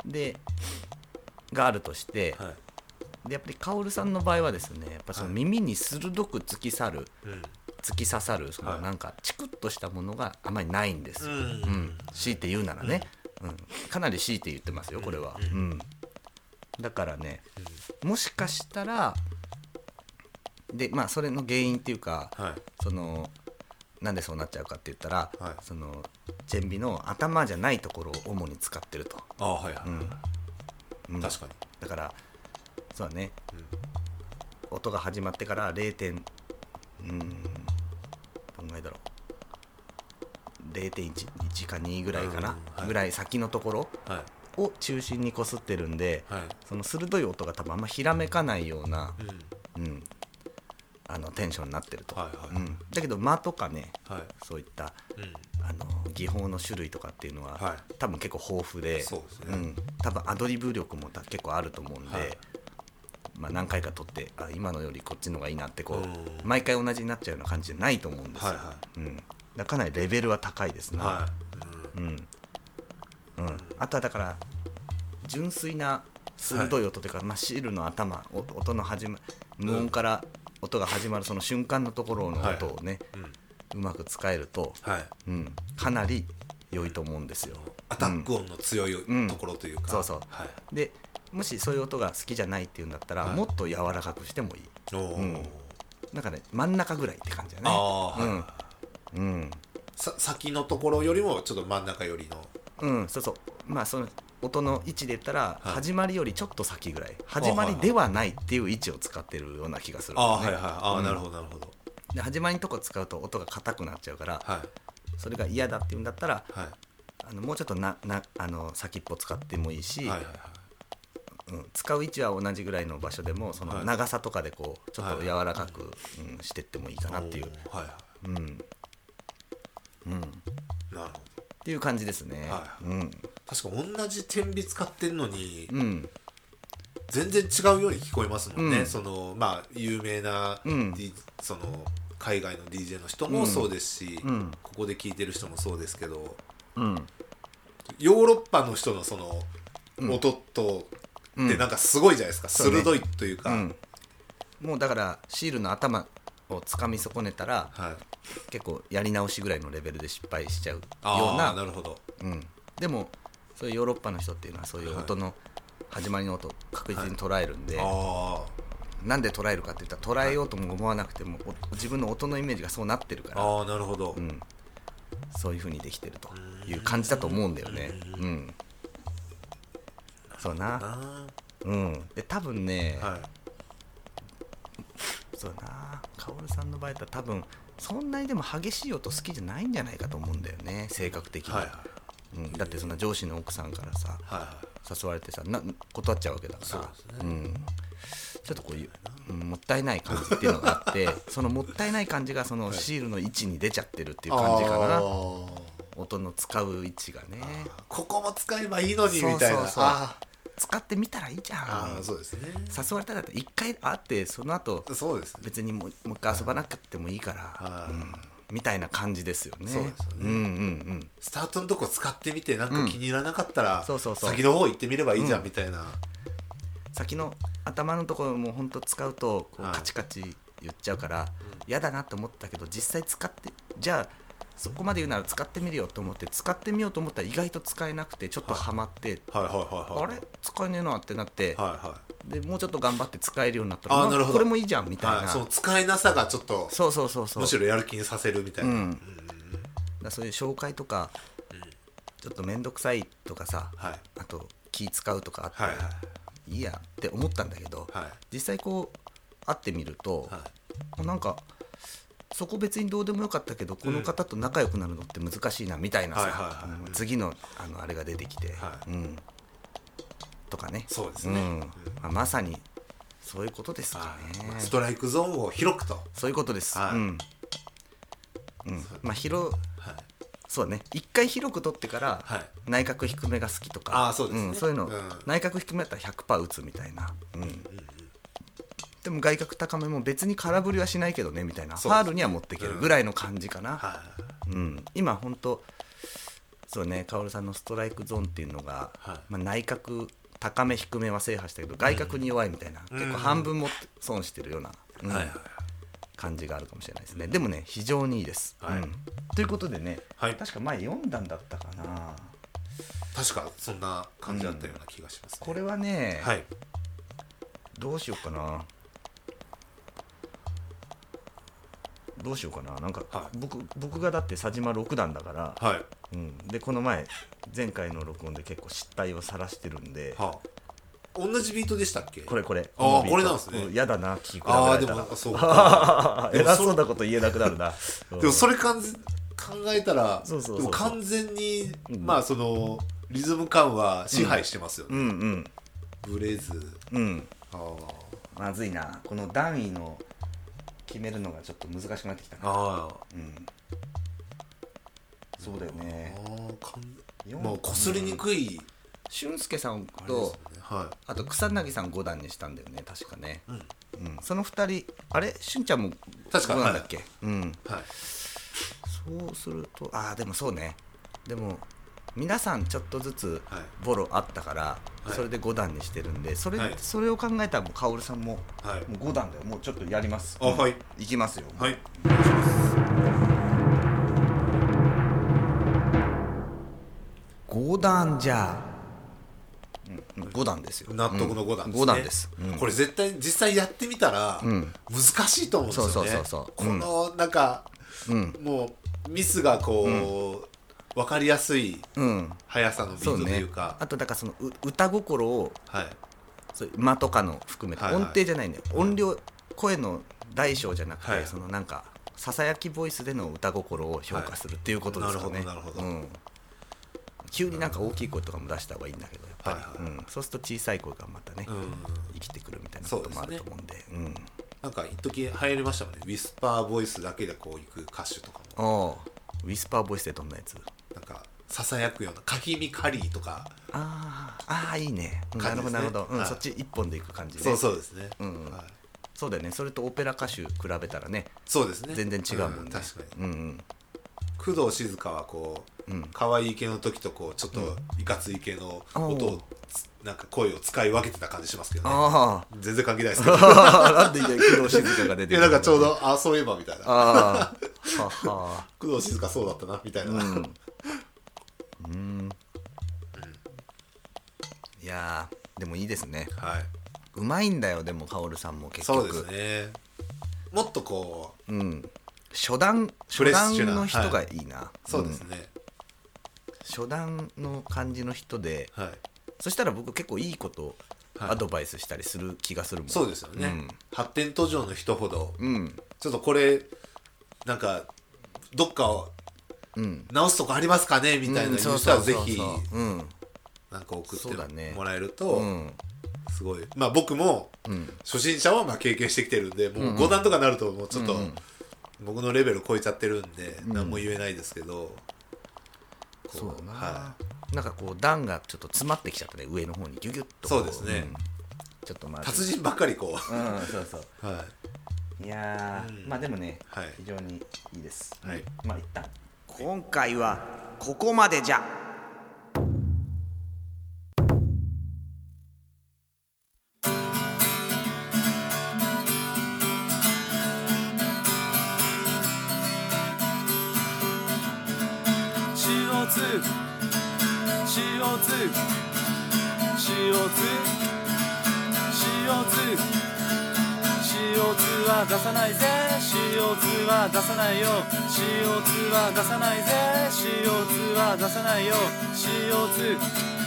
でがあるとして、はい、でやっぱり薫さんの場合はですね、やっぱその耳に鋭く突き刺さるそのなんかチクッとしたものがあまりないんですよ、強いて言うならね、かなり強いて言ってますよこれは、だからね、もしかしたらで、まあそれの原因っていうか、はい、そのなんでそうなっちゃうかって言ったら、はい、そのチェンビの頭じゃないところを主に使ってると。 はいはい、確かに。 だからそうだね、音が始まってからどんぐらいだろう、 0.1 か2ぐらいかな、ぐらい先のところを中心にこすってるんで、その鋭い音が多分あんまひらめかないような、テンションになってると、だけど間とかね、そういった、技法の種類とかっていうのは、多分結構豊富で、多分アドリブ力も結構あると思うんで、まあ、何回か撮って今のよりこっちの方がいいなってこう毎回同じになっちゃうような感じじゃないと思うんですよ、かなりレベルは高いですね、あとはだから純粋な鋭い音というか、シールの頭、音の無音から音が始まるその瞬間のところの音をね、うまく使えると、かなり良いと思うんですよ。 アタック音の強いところというか、 そうそう、でもしそういう音が好きじゃないっていうんだったら、もっと柔らかくしてもいい、なんかね真ん中ぐらいって感じだね。 先のところよりもちょっと真ん中寄りの、 そうそう、まあその音の位置で言ったら、始まりよりちょっと先ぐらい、始まりではないっていう位置を使ってるような気がする、ね。 なるほどなるほど。 で始まりのとこ使うと音が硬くなっちゃうから、それが嫌だっていうんだったら、もうちょっと先っぽ使ってもいいし、使う位置は同じぐらいの場所でもその長さとかでこうちょっと柔らかくしてってもいいかなっていう、 なるほどっていう感じですね。 確か同じ点火使ってるのに、全然違うように聞こえますもんね。そのまあ有名な、その海外の DJ の人もそうですし、ここで聞いてる人もそうですけど、ヨーロッパの人のその音とってなんかすごいじゃないですか、鋭いというか、 もうだからシールの頭をつかみ損ねたら、結構やり直しぐらいのレベルで失敗しちゃうような。 なるほど。 でもそういうヨーロッパの人っていうのはそういう音の始まりの音を確実に捉えるんで、 なんで捉えるかって言ったら捉えようとも思わなくても、自分の音のイメージがそうなってるから、 ああなるほど、 うん、そういう風にできてるという感じだと思うんだよね。うん、そうな、うん、で多分ね、 はい、 そうな、カオルさんの場合だったら多分そんなにでも激しい音好きじゃないんじゃないかと思うんだよね、性格的に、はいはい、うん、だってそんな上司の奥さんからさ、はいはい、誘われてさ断っちゃうわけだから、そうですね、うん、ちょっとこういう、もったいない感じっていうのがあってそのもったいない感じがそのシールの位置に出ちゃってるっていう感じかな、音の使う位置がね、 ここも使えばいいのにみたいな、 そう使ってみたらいいじゃん。 そうですね、 誘われたら一回会ってその後そうです、ね、 別にもう一回遊ばなくてもいいから、みたいな感じですよね。 そうですよね、スタートのとこ使ってみてなんか気に入らなかったら、先の方行ってみればいいじゃんみたいな、 先の頭のところも本当使うとこうカチカチ言っちゃうから嫌だなと思ったけど、実際使ってじゃあそこまで言うなら使ってみるよと思って使ってみようと思ったら意外と使えなくてちょっとハマって、あれ使えねえなってなって、でもうちょっと頑張って使えるようになったら、これもいいじゃんみたいな、 その使えなさがちょっとむしろやる気にさせるみたいな、 だそういう紹介とかちょっと面倒くさいとかさ、あと気使うとかあったらいいやって思ったんだけど、実際こう会ってみると、なんかそこ別にどうでもよかったけどこの方と仲良くなるのって難しいなみたいなさ、次のあれが出てきて、とかね、 そうですね、 まさにそういうことですかね。 ストライクゾーンを広くと、 そういうことです。そうね、一回広く取ってから内角低めが好きとか、そういうの、内角低めだったら 100% 打つみたいな、でも外角高めも別に空振りはしないけどねみたいな、ファールには持っていけるぐらいの感じかな。今本当そうね、カオルさんのストライクゾーンっていうのが、内角高め低めは制覇したけど外角に弱いみたいな、結構半分も損してるような感じがあるかもしれないですね。でもね非常にいいです。ということでね、確か前読んだんだったかな、 確かそんな感じだったような気がしますね。 これはね、どうしようかな、なんか、僕がだって佐島6段だから、でこの前回の録音で結構失態を晒してるんで、 同じビートでしたっけ？これこれなんですね。 嫌だな、聞き比べられたら。 でもそうか偉そうなこと言えなくなるな。 でもそれ考えたらでも完全にそのリズム感は支配してますよね。ブレず、 まずいな、この段位の決めるのがちょっと難しくなってきたな。そうだよね。 もうこすりにくい。 俊介さんとあと草薙さん5段にしたんだよね確かね。その2人、あれ俊ちゃんも5段だっけ？そうするとでもそうね、でも皆さんちょっとずつボロあったから、それで5段にしてるんで、それを考えたらもうカオルさんも5段でもうちょっとやります。いきますよ。5段じゃ5段ですよ。 納得の5段ですね。 5段です。 これ絶対実際やってみたら難しいと思うんですよね。このなんかもうミスがこう分かりやすい速さのビートというか、 あとだからその歌心を間とかの含めて音程じゃないね、音量、声の大小じゃなくてそのなんかささやきボイスでの歌心を評価するっていうことですかね。急になんか大きい声とかも出した方がいいんだけど、やっぱりそうすると小さい声がまたね生きてくるみたいなこともあると思うんで、 なんか一時流行りましたもんね、ウィスパーボイスだけでこういく歌手とかも。 ウィスパーボイスでどんなやつ？ なんかささやくようなカキミカリーとか。 いいね。なるほどなるほど。そっち一本でいく感じね。 そうですね。 そうだよね。それとオペラ歌手比べたらね、 そうですね、 全然違うもんね。 確かに。工藤静香はこう可愛い系の時とこうちょっといかつい系の音をなんか声を使い分けてた感じしますけどね。全然関係ないですけど。 なんで工藤静香が出てくる？ なんかちょうどそういえばみたいな。工藤静香そうだったなみたいな。 いやでもいいですね。 うまいんだよ。でもカオルさんも結そう局ですね。もっとこう、 初段の人がいいな。 そうですね、 初段の感じの人で、 はい、 そしたら僕結構いいことアドバイスしたりする気がするもん。 そうですよね、発展途上の人ほど、ちょっとこれなんかどっかを直すとこありますかねみたいな人はぜひなんか送ってもらえるとすごい、まあ僕も初心者はまあ経験してきてるんで、もう5段とかなるともうちょっと僕のレベル超えちゃってるんで何も言えないですけど、 そうだな、なんかこう段がちょっと詰まってきちゃったね、上の方にギュギュッと。 そうですね、 ちょっとまあ達人ばっかりこう、 そうそう、はい、いやまあでもね、非常にいいです。まあ一旦今回はここまでじゃ。 CO2 は出さないぜ CO2 は出さないよ CO2 は出さないぜ CO2 は出さないよ CO2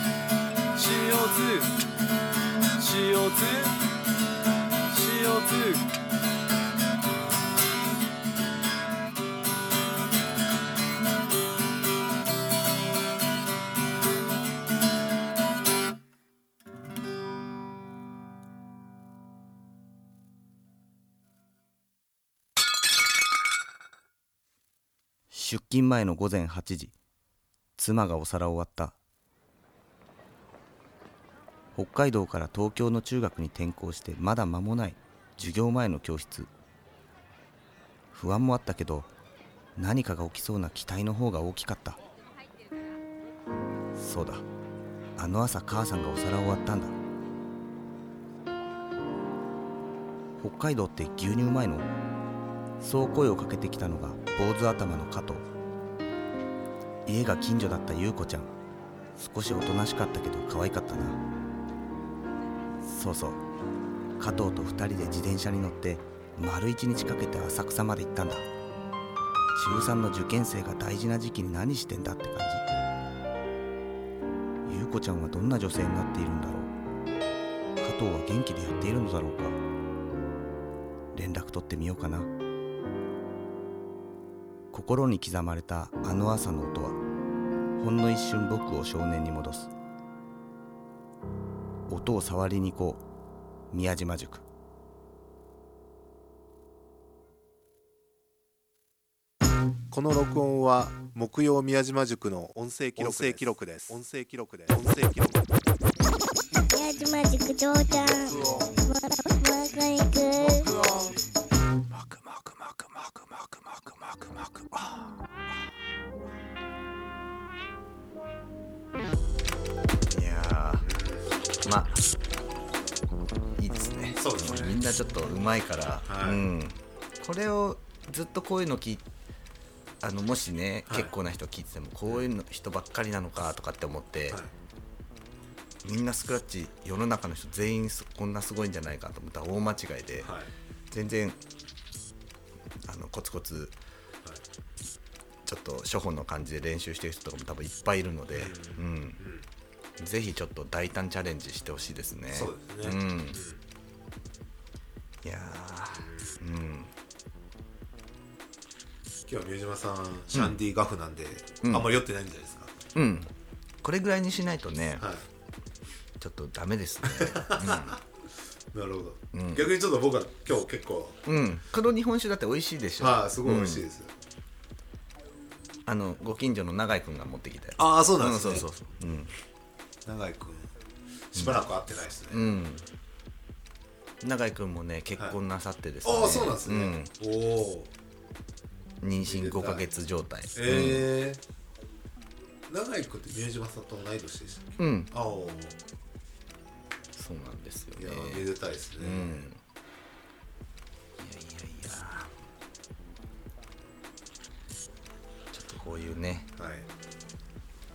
CO2 CO2 CO2 出勤前の午前8時、妻がお皿を割った。北海道から東京の中学に転校してまだ間もない授業前の教室。不安もあったけど、何かが起きそうな期待の方が大きかった。そうだ、あの朝母さんがお皿を割ったんだ。北海道って牛乳うまいの？そう声をかけてきたのが坊主頭の加藤。家が近所だった優子ちゃん、少しおとなしかったけど可愛かったな。そうそう、加藤と2人で自転車に乗って丸1日かけて浅草まで行ったんだ。中3の受験生が大事な時期に何してんだって感じ。優子ちゃんはどんな女性になっているんだろう。加藤は元気でやっているのだろうか。連絡取ってみようかな。心に刻まれたあの朝の音はほんの一瞬僕を少年に戻す。音を触りに行こう、宮島塾。 この録音は木曜宮島塾の音声記録です。 宮島塾長ちゃんいやまあいいですね。 そうですね、 みんなちょっとうまいから、これをずっとこういうのもしね、結構な人聞いててもこういうの人ばっかりなのかとかって思って、みんなスクラッチ世の中の人全員こんなすごいんじゃないかと思ったら大間違いで、全然コツコツ、ちょっと初歩の感じで練習してる人とかも多分いっぱいいるので、ぜひちょっと大胆チャレンジしてほしいですね。 そうですね、 いや今日は宮島さんシャンディガフなんで、あんまり酔ってないんじゃないですか。 これぐらいにしないとね、ちょっとダメですね。 なるほど、逆にちょっと僕は今日結構この日本酒だって美味しいでしょ。 すごい美味しいです、 ご近所の永井くんが持ってきたやつ。 ああ、そうなんですね。 そう永井くんしばらく会ってないですね。 永井くんもね結婚なさってですね、 ああ、そうなんですね、おお、 妊娠5ヶ月状態。 永井くんって宮島さんと同い年でしたっけ？ああ、 そうなんですよね。 いや、めでたいですね。 いやちょっとこういうね、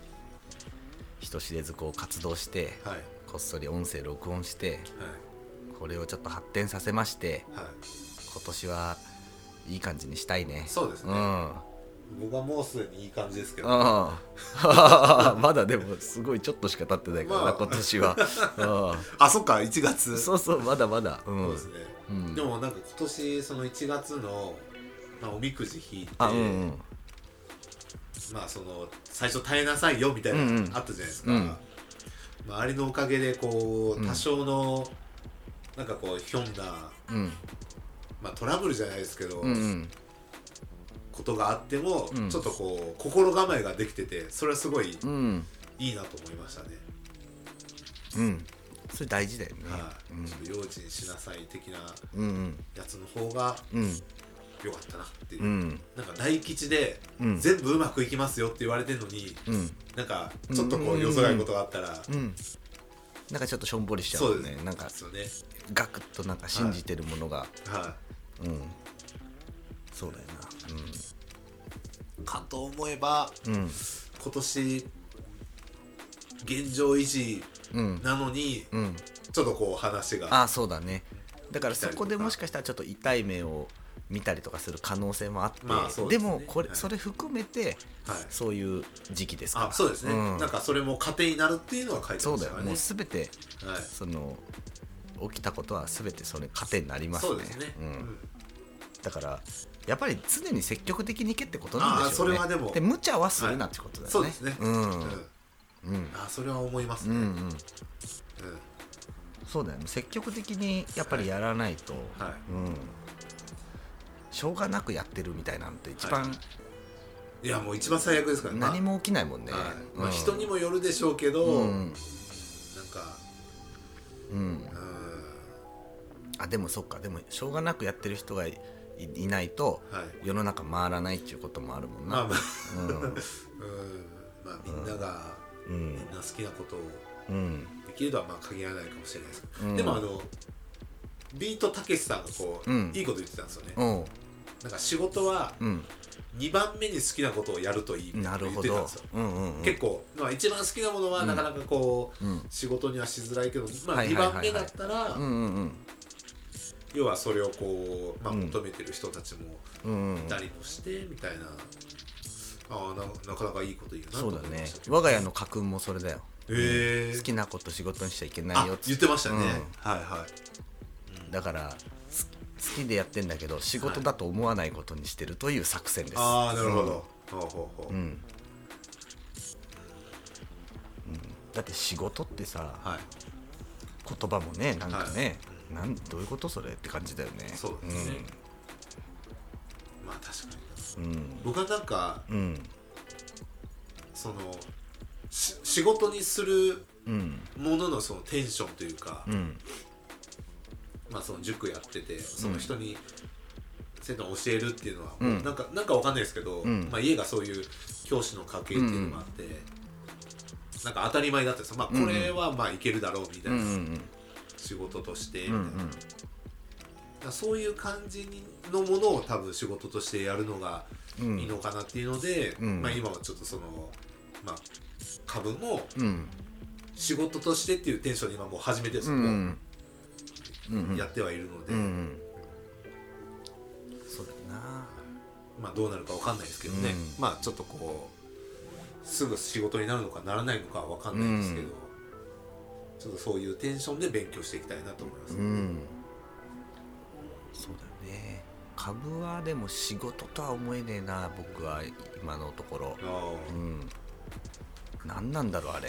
人知れずこう活動して、こっそり音声録音して、 これをちょっと発展させましてはい、 今年はいい感じにしたいね。 そうですね、 うん僕はもうすでにいい感じですけど、 ああまだでもすごいちょっとしか経ってないからな、 まあ今年はあそっか1月そうそうまだまだ、 そうですね、 うんでもなんか今年その1月の、まあ、おみくじ引いて、 あうんうんまあその最初耐えなさいよみたいなのあったじゃないですか、 うんまあ、あれのおかげでこううん多少のなんかこうひょんな、 うんまあ、トラブルじゃないですけど、 うんうんことがあっても、 うんちょっとこう心構えができてて、それはすごいうんいいなと思いましたね、 うんそれ大事だよね。 はい、ちょっと用心しなさい的なうんやつの方がうん良かったなっていう、 うんなんか大吉で、 うん全部うまくいきますよって言われてるのに、 うんなんかちょっとこう予想外ことがあったら、 うんなんかちょっとしょんぼりしちゃそううですね。なんかですよね、 ガクッとなんか信じてるものが、 はうんそうだよい、かと思えばな。うん今年現状維持うんなのに、 うんちょっとこう話が、 ああそうだね。だからそこでもしかしたらちょっと痛い目を見たりとかする可能性もあって、 まあそうでですねもこれ、 はいそれ含めてはい、 そういう時期ですから。 あそうですね、 うんなんかそれも糧になるっていうのは書いてそうだよ。 ましたからね。 もうすべてはい、 その起きたことはすべてそれ糧になりますね。 そうですね、 うんだからやっぱり常に積極的にいけってことなんでしょうね。 あーそれはでも無茶はするなってことだよね。 そうですね、 うんうんうんあそれは思いますね、 うんうんうんそうだよね。積極的にやっぱりやらないと、 はいうんしょうがなくやってるみたいなのって一番、 いやもう一番最悪ですからね、 何も起きないもんね。 はいうんまあ、人にもよるでしょうけど、 うんなんか、 うんあでもそっか。でもしょうがなくやってる人がいないとはい世の中回らないっていうこともあるもんな。 まあまあ、 うんまあみんなが、 うんみんな好きなことをうんできるとはまあ限らないかもしれないですけど、 うんでもビートたけしさんがこう、 うんいいこと言ってたんですよね、 おうなんか仕事はうん 2番目に好きなことをやるといいみたいななるほどこと言ってたんですよ。 うんうんうん結構、まあ、一番好きなものはなかなかこう、 うん仕事にはしづらいけど、まあ、2 はいはいはいはい番目だったら、 うんうん要はそれをこう、まあ、 うん求めてる人たちもうんうんいたりもしてみたいな、なかなかいいこと言うなとそうだね思いましたけど。 我が家の家訓もそれだよ。 へ好きなこと仕事にしちゃいけないあよっつ言ってましたね、 うんはいはいだから好きでやってんだけど仕事だと思わないことにしてるという作戦です。 ああなるほど、ほうほうほう、 うんうんだって仕事ってさはい言葉もねなんかね、どういうことそれって感じだよね。 そうですね、まあ確かにうん僕はなんかうんその仕事にするうんもののそのテンションというか、 うんまあその塾やっててその人にそういうのを教えるっていうのは、 うんなんかわかんないですけど、 うんまあ、家がそういう教師の家系っていうのがあって、なんか当たり前だったんですよ。まあこれはまあいけるだろうみたいな、 うんうん仕事としてみたいな、 うんうんだからそういう感じのものを多分仕事としてやるのがうんいいのかなっていうので、 うんまあ今はちょっとそのまあ株もうん仕事としてっていうテンションに今もう始めてるんですよ、もうんうんうんうやってはいるので、 うんうんそうだよな。 まあどうなるかわかんないですけどね、 うんまあちょっとこうすぐ仕事になるのかならないのかはわかんないですけど、ちょっとそういうテンションで勉強していきたいなと思います、 うんそうだよね。株はでも仕事とは思えねえな僕は今のところ。 あうん何なんだろうあれ、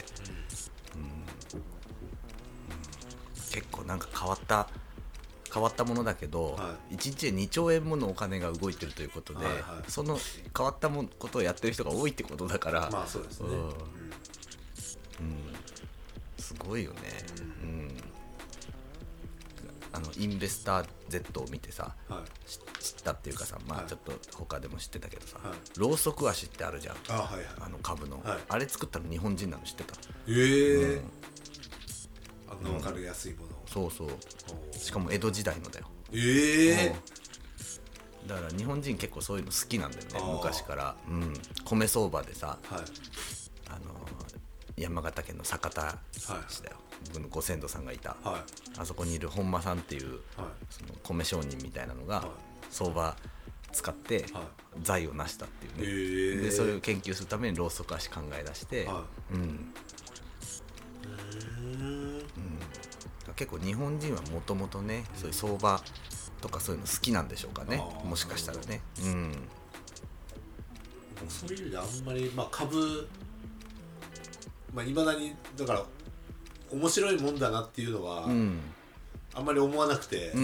結構なんか変わったものだけど、 は 1日で2兆円ものお金が動いてるということで、 はいはいその変わったことをやってる人が多いってことだから、 まあそうですね、 うんすごいよね、うんインベスター Z を見てさはい知ったっていうかさ、まはいあちょっと他でも知ってたけどさ、 はいローソク足ってあるじゃん、 あはいはい株の、 はいあれ作ったの日本人なの知ってた？ ええうんあんな分かりやすいものを、 そうそうしかも江戸時代のだよ。 ええだから日本人結構そういうの好きなんだよねあー昔から、米相場でさはい山形県の酒田市だよ、僕のご先祖さんがいた、あそこにいる本間さんっていう、その米商人みたいなのが、相場使って財を成したっていうね、でそれを研究するためにローソク足考え出して、結構日本人はもともとね、そういう相場とかそういうの好きなんでしょうかね、もしかしたらね。 そういう意味であんまり、株いまだにだから面白いもんだなっていうのは、あんまり思わなくて、ち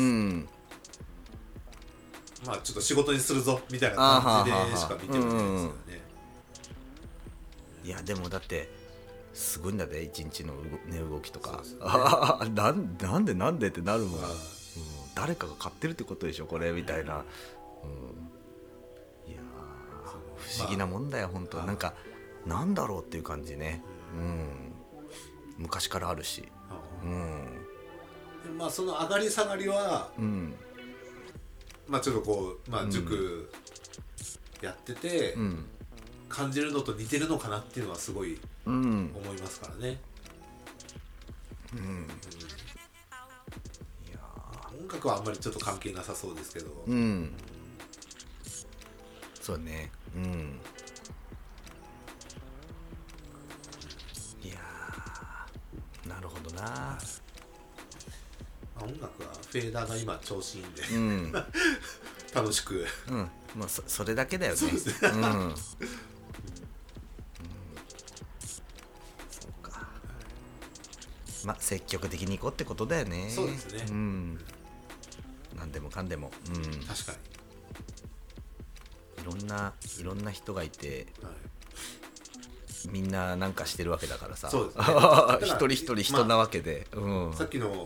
ょっと仕事にするぞみたいな感じでしか見てないですよね。 いやでもだってすごいんだで、一日の値動きとか、なんでってなるもん、誰かが買ってるってことでしょこれみたいな、いや不思議なもんだよ本当、なんだろうっていう感じね、昔からあるし、 その上がり下がりは、ちょっとこう、塾やってて、感じるのと似てるのかなっていうのはすごい思いますからね。いや音楽はあんまりちょっと関係なさそうですけど、 そうね、いやなるほどな。 音楽はフェーダーが今調子いいんで、楽しく、 もうそれだけだよね。 そうですね。 そうか。積極的に行こうってことだよね。 そうですね。 何でもかんでも、 確かに。いろんな人がいて、みんななんかしてるわけだからさ。 そうですね。 一人一人人なわけで、 さっきの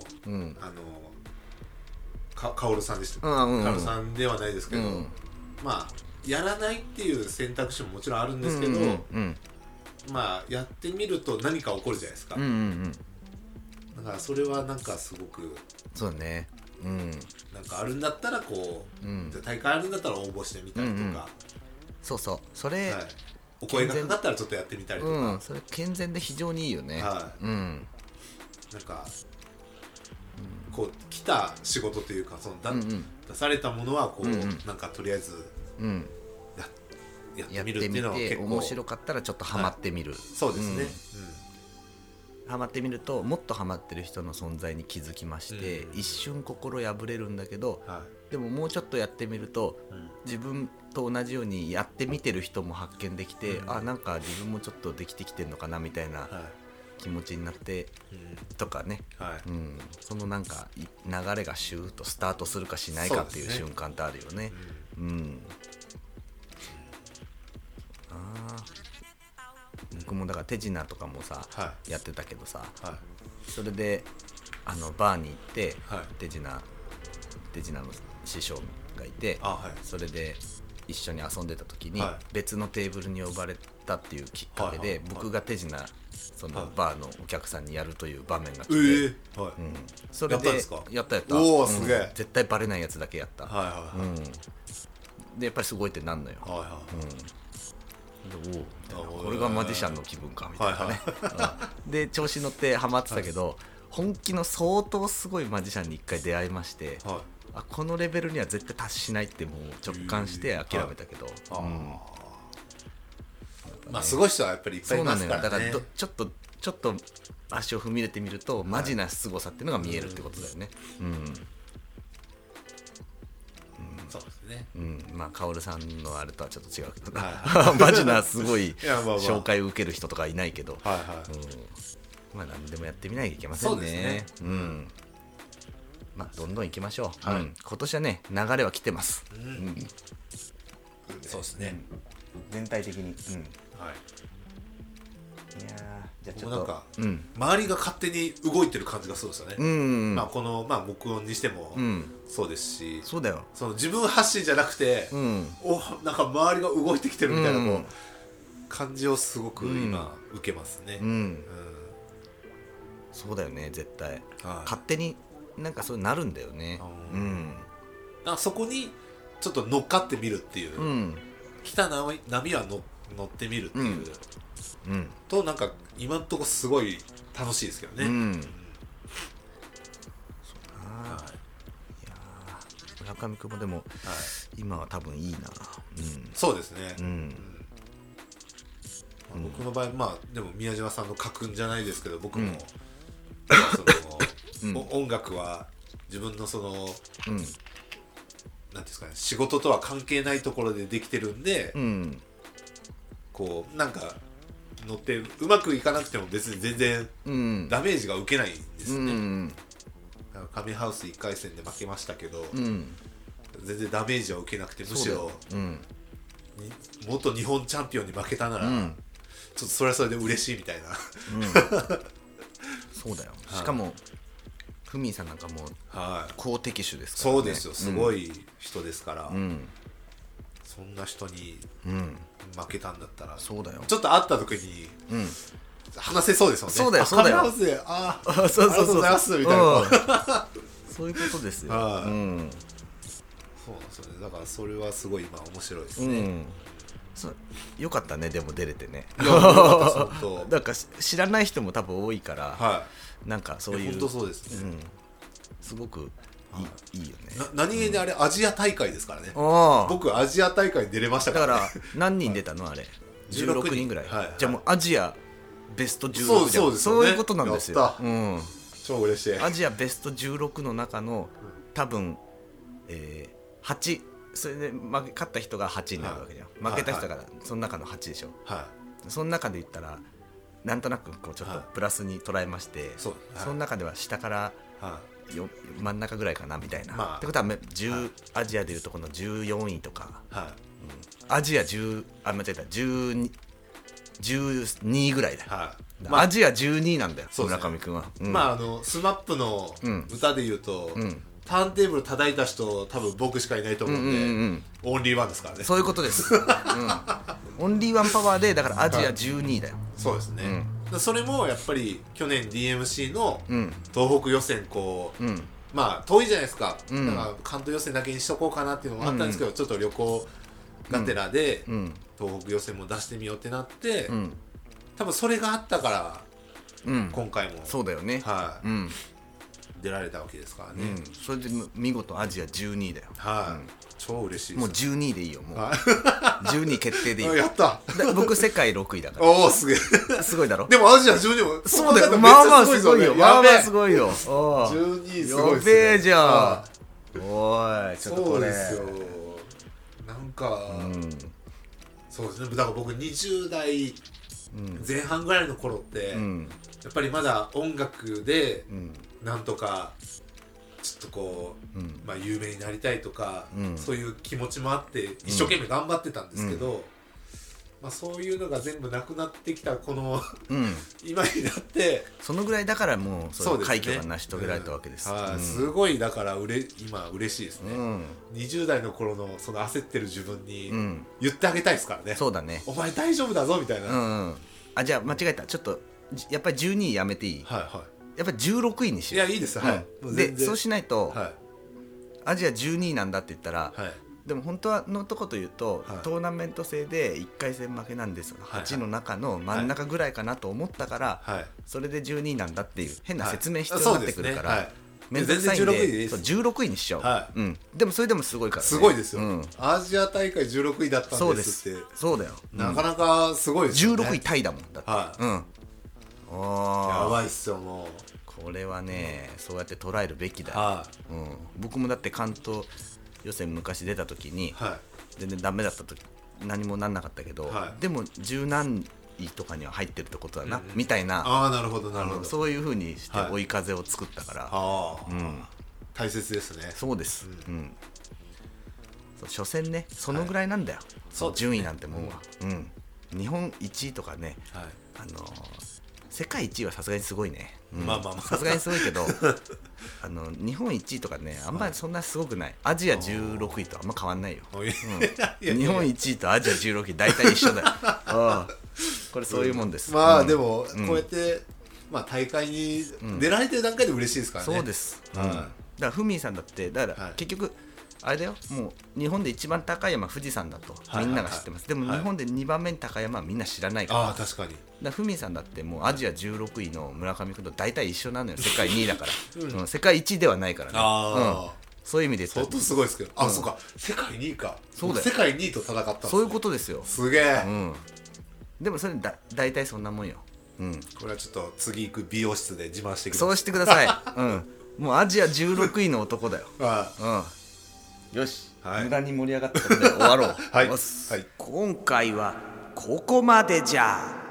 カオルさんでした。カオルさんではないですけど、やらないっていう選択肢ももちろんあるんですけど、やってみると何か起こるじゃないですか。だからそれはすごく、 そうね。 あるんだったらこう、大会あるんだったら応募してみたりとか、 そうそれ、 お声がかかったらちょっとやってみたりとか、 それ健全で非常にいいよね。 こう来た仕事というか、その出されたものはこう、とりあえずやってみるっていうのは結構面白かったらちょっとハマってみる。 そうですね。 ハマってみるともっとハマってる人の存在に気づきまして、一瞬心破れるんだけど、でももうちょっとやってみると、自分と同じようにやってみてる人も発見できて、自分もちょっとできてきてるのかなみたいな気持ちになって、とかね、その流れがシューッとスタートするかしないかっていう瞬間ってあるよね。僕もだから手品とかもさ、やってたけどさ、それでバーに行って、手品の師匠がいて、それで一緒に遊んでた時に、別のテーブルに呼ばれたっていうきっかけで、僕が手品そのバーのお客さんにやるという場面が来て、それでやったおお、すげえ。 絶対バレないやつだけやった。でやっぱりすごいってなんのよ。これがマジシャンの気分かみたいなね。で調子乗ってハマってたけど、本気の相当すごいマジシャンに一回出会いまして、このレベルには絶対達しないってもう直感して諦めたけど、 すごい人はやっぱりいっぱいいますからね。 だからちょっと足を踏み入れてみると、マジな凄さっていうのが見えるってことだよね。 そうですね。 カオルさんのあれとはちょっと違うけど、マジなすごい紹介を受ける人とかいないけど、何でもやってみないといけませんね。どんどん行きましょう。今年はね、流れは来てます。 そうですね。 全体的に。いやじゃあちょっと周りが勝手に動いてる感じがそうですよね。この録音にしてもそうですし、 そうだよ。 その自分発信じゃなくて、周りが動いてきてるみたいな感じをすごく今受けますね。 そうだよね、絶対。勝手にそうなるんだよね。 そこにちょっと乗っかってみるっていう、来た波は乗ってみるっていう、 となんか今のところすごい楽しいですけどね、 村上君もでも、今は多分いいな、 そうですね、僕の場合でも宮島さんの家訓じゃないですけど僕も、音楽は自分のなんていうんですかね、仕事とは関係ないところでできてるんで、こうなんか乗ってうまくいかなくても別に全然ダメージが受けないんですよね、神ハウス1回戦で負けましたけど、全然ダメージは受けなくて、むしろ、元日本チャンピオンに負けたなら、ちょっとそれはそれで嬉しいみたいな、 そうだよ、しかもふみさんなんかもう好敵手ですからね。 そうですよ、すごい人ですから、そんな人に負けたんだったら、 そうだよ、 ちょっと会った時に、話せそうですもんね。 そうだよ、そうだよ。 神ハウスで、ありがそうとうございますみたいな。 そういうことですよ。 そうなんですよね。だからそれはすごい今面白いですね。 よかったね、でも出れてね。 いや、よかったです本当。 なんか知らない人も多分多いから、なんかそういう本当そうですね。 すごくいいよね。 何気にあれアジア大会ですからね。僕アジア大会に出れましたから。 だから何人出たのあれ？16人ぐらい。じゃあもうアジアベスト16じゃん。そういうことなんですよ。 超嬉しい。 アジアベスト16の中の多分8、それで勝った人が8になるわけじゃん。負けた人がその中の8でしょ。その中で言ったらなんとなくこうちょっとプラスに捉えまして、その中では下から真ん中ぐらいかなみたいな。ってことはアジアでいうとこの14位とか、アジア間違えた12位ぐらいだ。アジア12位なんだよ、村上君は。 スマップの歌でいうと、ターンテーブル叩いた人多分僕しかいないと思うんで、オンリーワンですからね。 そういうことです。オンリーワンパワーで、だからアジア12位だよ。 そうですね。それもやっぱり去年 DMC の東北予選こう、遠いじゃないですか。だから関東予選だけにしとこうかなっていうのもあったんですけど、ちょっと旅行がてらで東北予選も出してみようってなって、多分それがあったから今回もそうだよね。 出られたわけですからね。 それで見事アジア12位だよ。 超嬉しいです。 もう12位でいいよ。もう12位決定でいいよ。 やった。 僕世界6位だから。 おお、すげえ。 すごいだろ。 でもアジア12位もそうだよ。まあまあすごいよ。まあまあすごいよ。 12位すごいですね。 やべえじゃん。おい、ちょっとこれ。 そうですよ。なんかそうですね。だから僕20代前半ぐらいの頃ってやっぱりまだ音楽でなんとかちょっとこう、有名になりたいとか、そういう気持ちもあって一生懸命頑張ってたんですけど、そういうのが全部なくなってきたこの、今になってそのぐらいだからもうそういう快挙が成し遂げられたわけです。 すごいだから今嬉しいですね。20代の頃のその焦ってる自分に言ってあげたいですからね。 そうだね。 お前大丈夫だぞみたいな。 じゃあ間違えた。ちょっとやっぱり12位やめていい？やっぱり16位にしよう。 いや、いいです。 でそうしないと、アジア12位なんだって言ったら、でも本当はのとこと言うと、トーナメント制で1回戦負けなんですよ。8の中の真ん中ぐらいかなと思ったから、それで12位なんだっていう変な説明必要になってくるから、めんどくさいんで16位にしちゃおう。でもそれでもすごいからね。 すごいですよ。アジア大会16位だったんですって。 そうだよ。 なかなかすごいですよね。 16位タイだもんだって。 やばいっすよ。もうこれはね、そうやって捉えるべきだ。僕もだって関東予選昔出た時に全然ダメだった時何もなんなかったけど、でも十何位とかには入ってるってことだな、みたいな。 なるほどなるほど。 そういう風にして追い風を作ったから、 大切ですね。 そうです。初戦ね、そのぐらいなんだよ。順位なんてもんは。日本1位とかね、世界1位はさすがにすごいね。さすがにすごいけど日本1位とかね、あんまりそんなすごくない。アジア16位とあんま変わんないよ。日本1位とアジア16位大体一緒だよ。これそういうもんです。 でもこうやって大会に出られてる段階で嬉しいですからね。 そうです。だからフミーさんだって、だから結局あれだよ、もう日本で一番高い山富士山だとみんなが知ってます、でも日本で2番目に高い山はみんな知らないから、 あ確かに。 だふみさんだってもうアジア16位の村上君と大体一緒なのよ、世界2位だから、世界1位ではないからね。そういう意味で言ったら相当すごいですけど、そうか、世界2位か。 そうだよ、 世界2位と戦ったんですね。 そういうことですよ。 すげえ。 でもそれ大体そんなもんよ。 これはちょっと次行く美容室で自慢してください。 そうしてください。もうアジア16位の男だよ。よし、無駄に盛り上がったことで終わろう。 はい、 今回はここまでじゃ。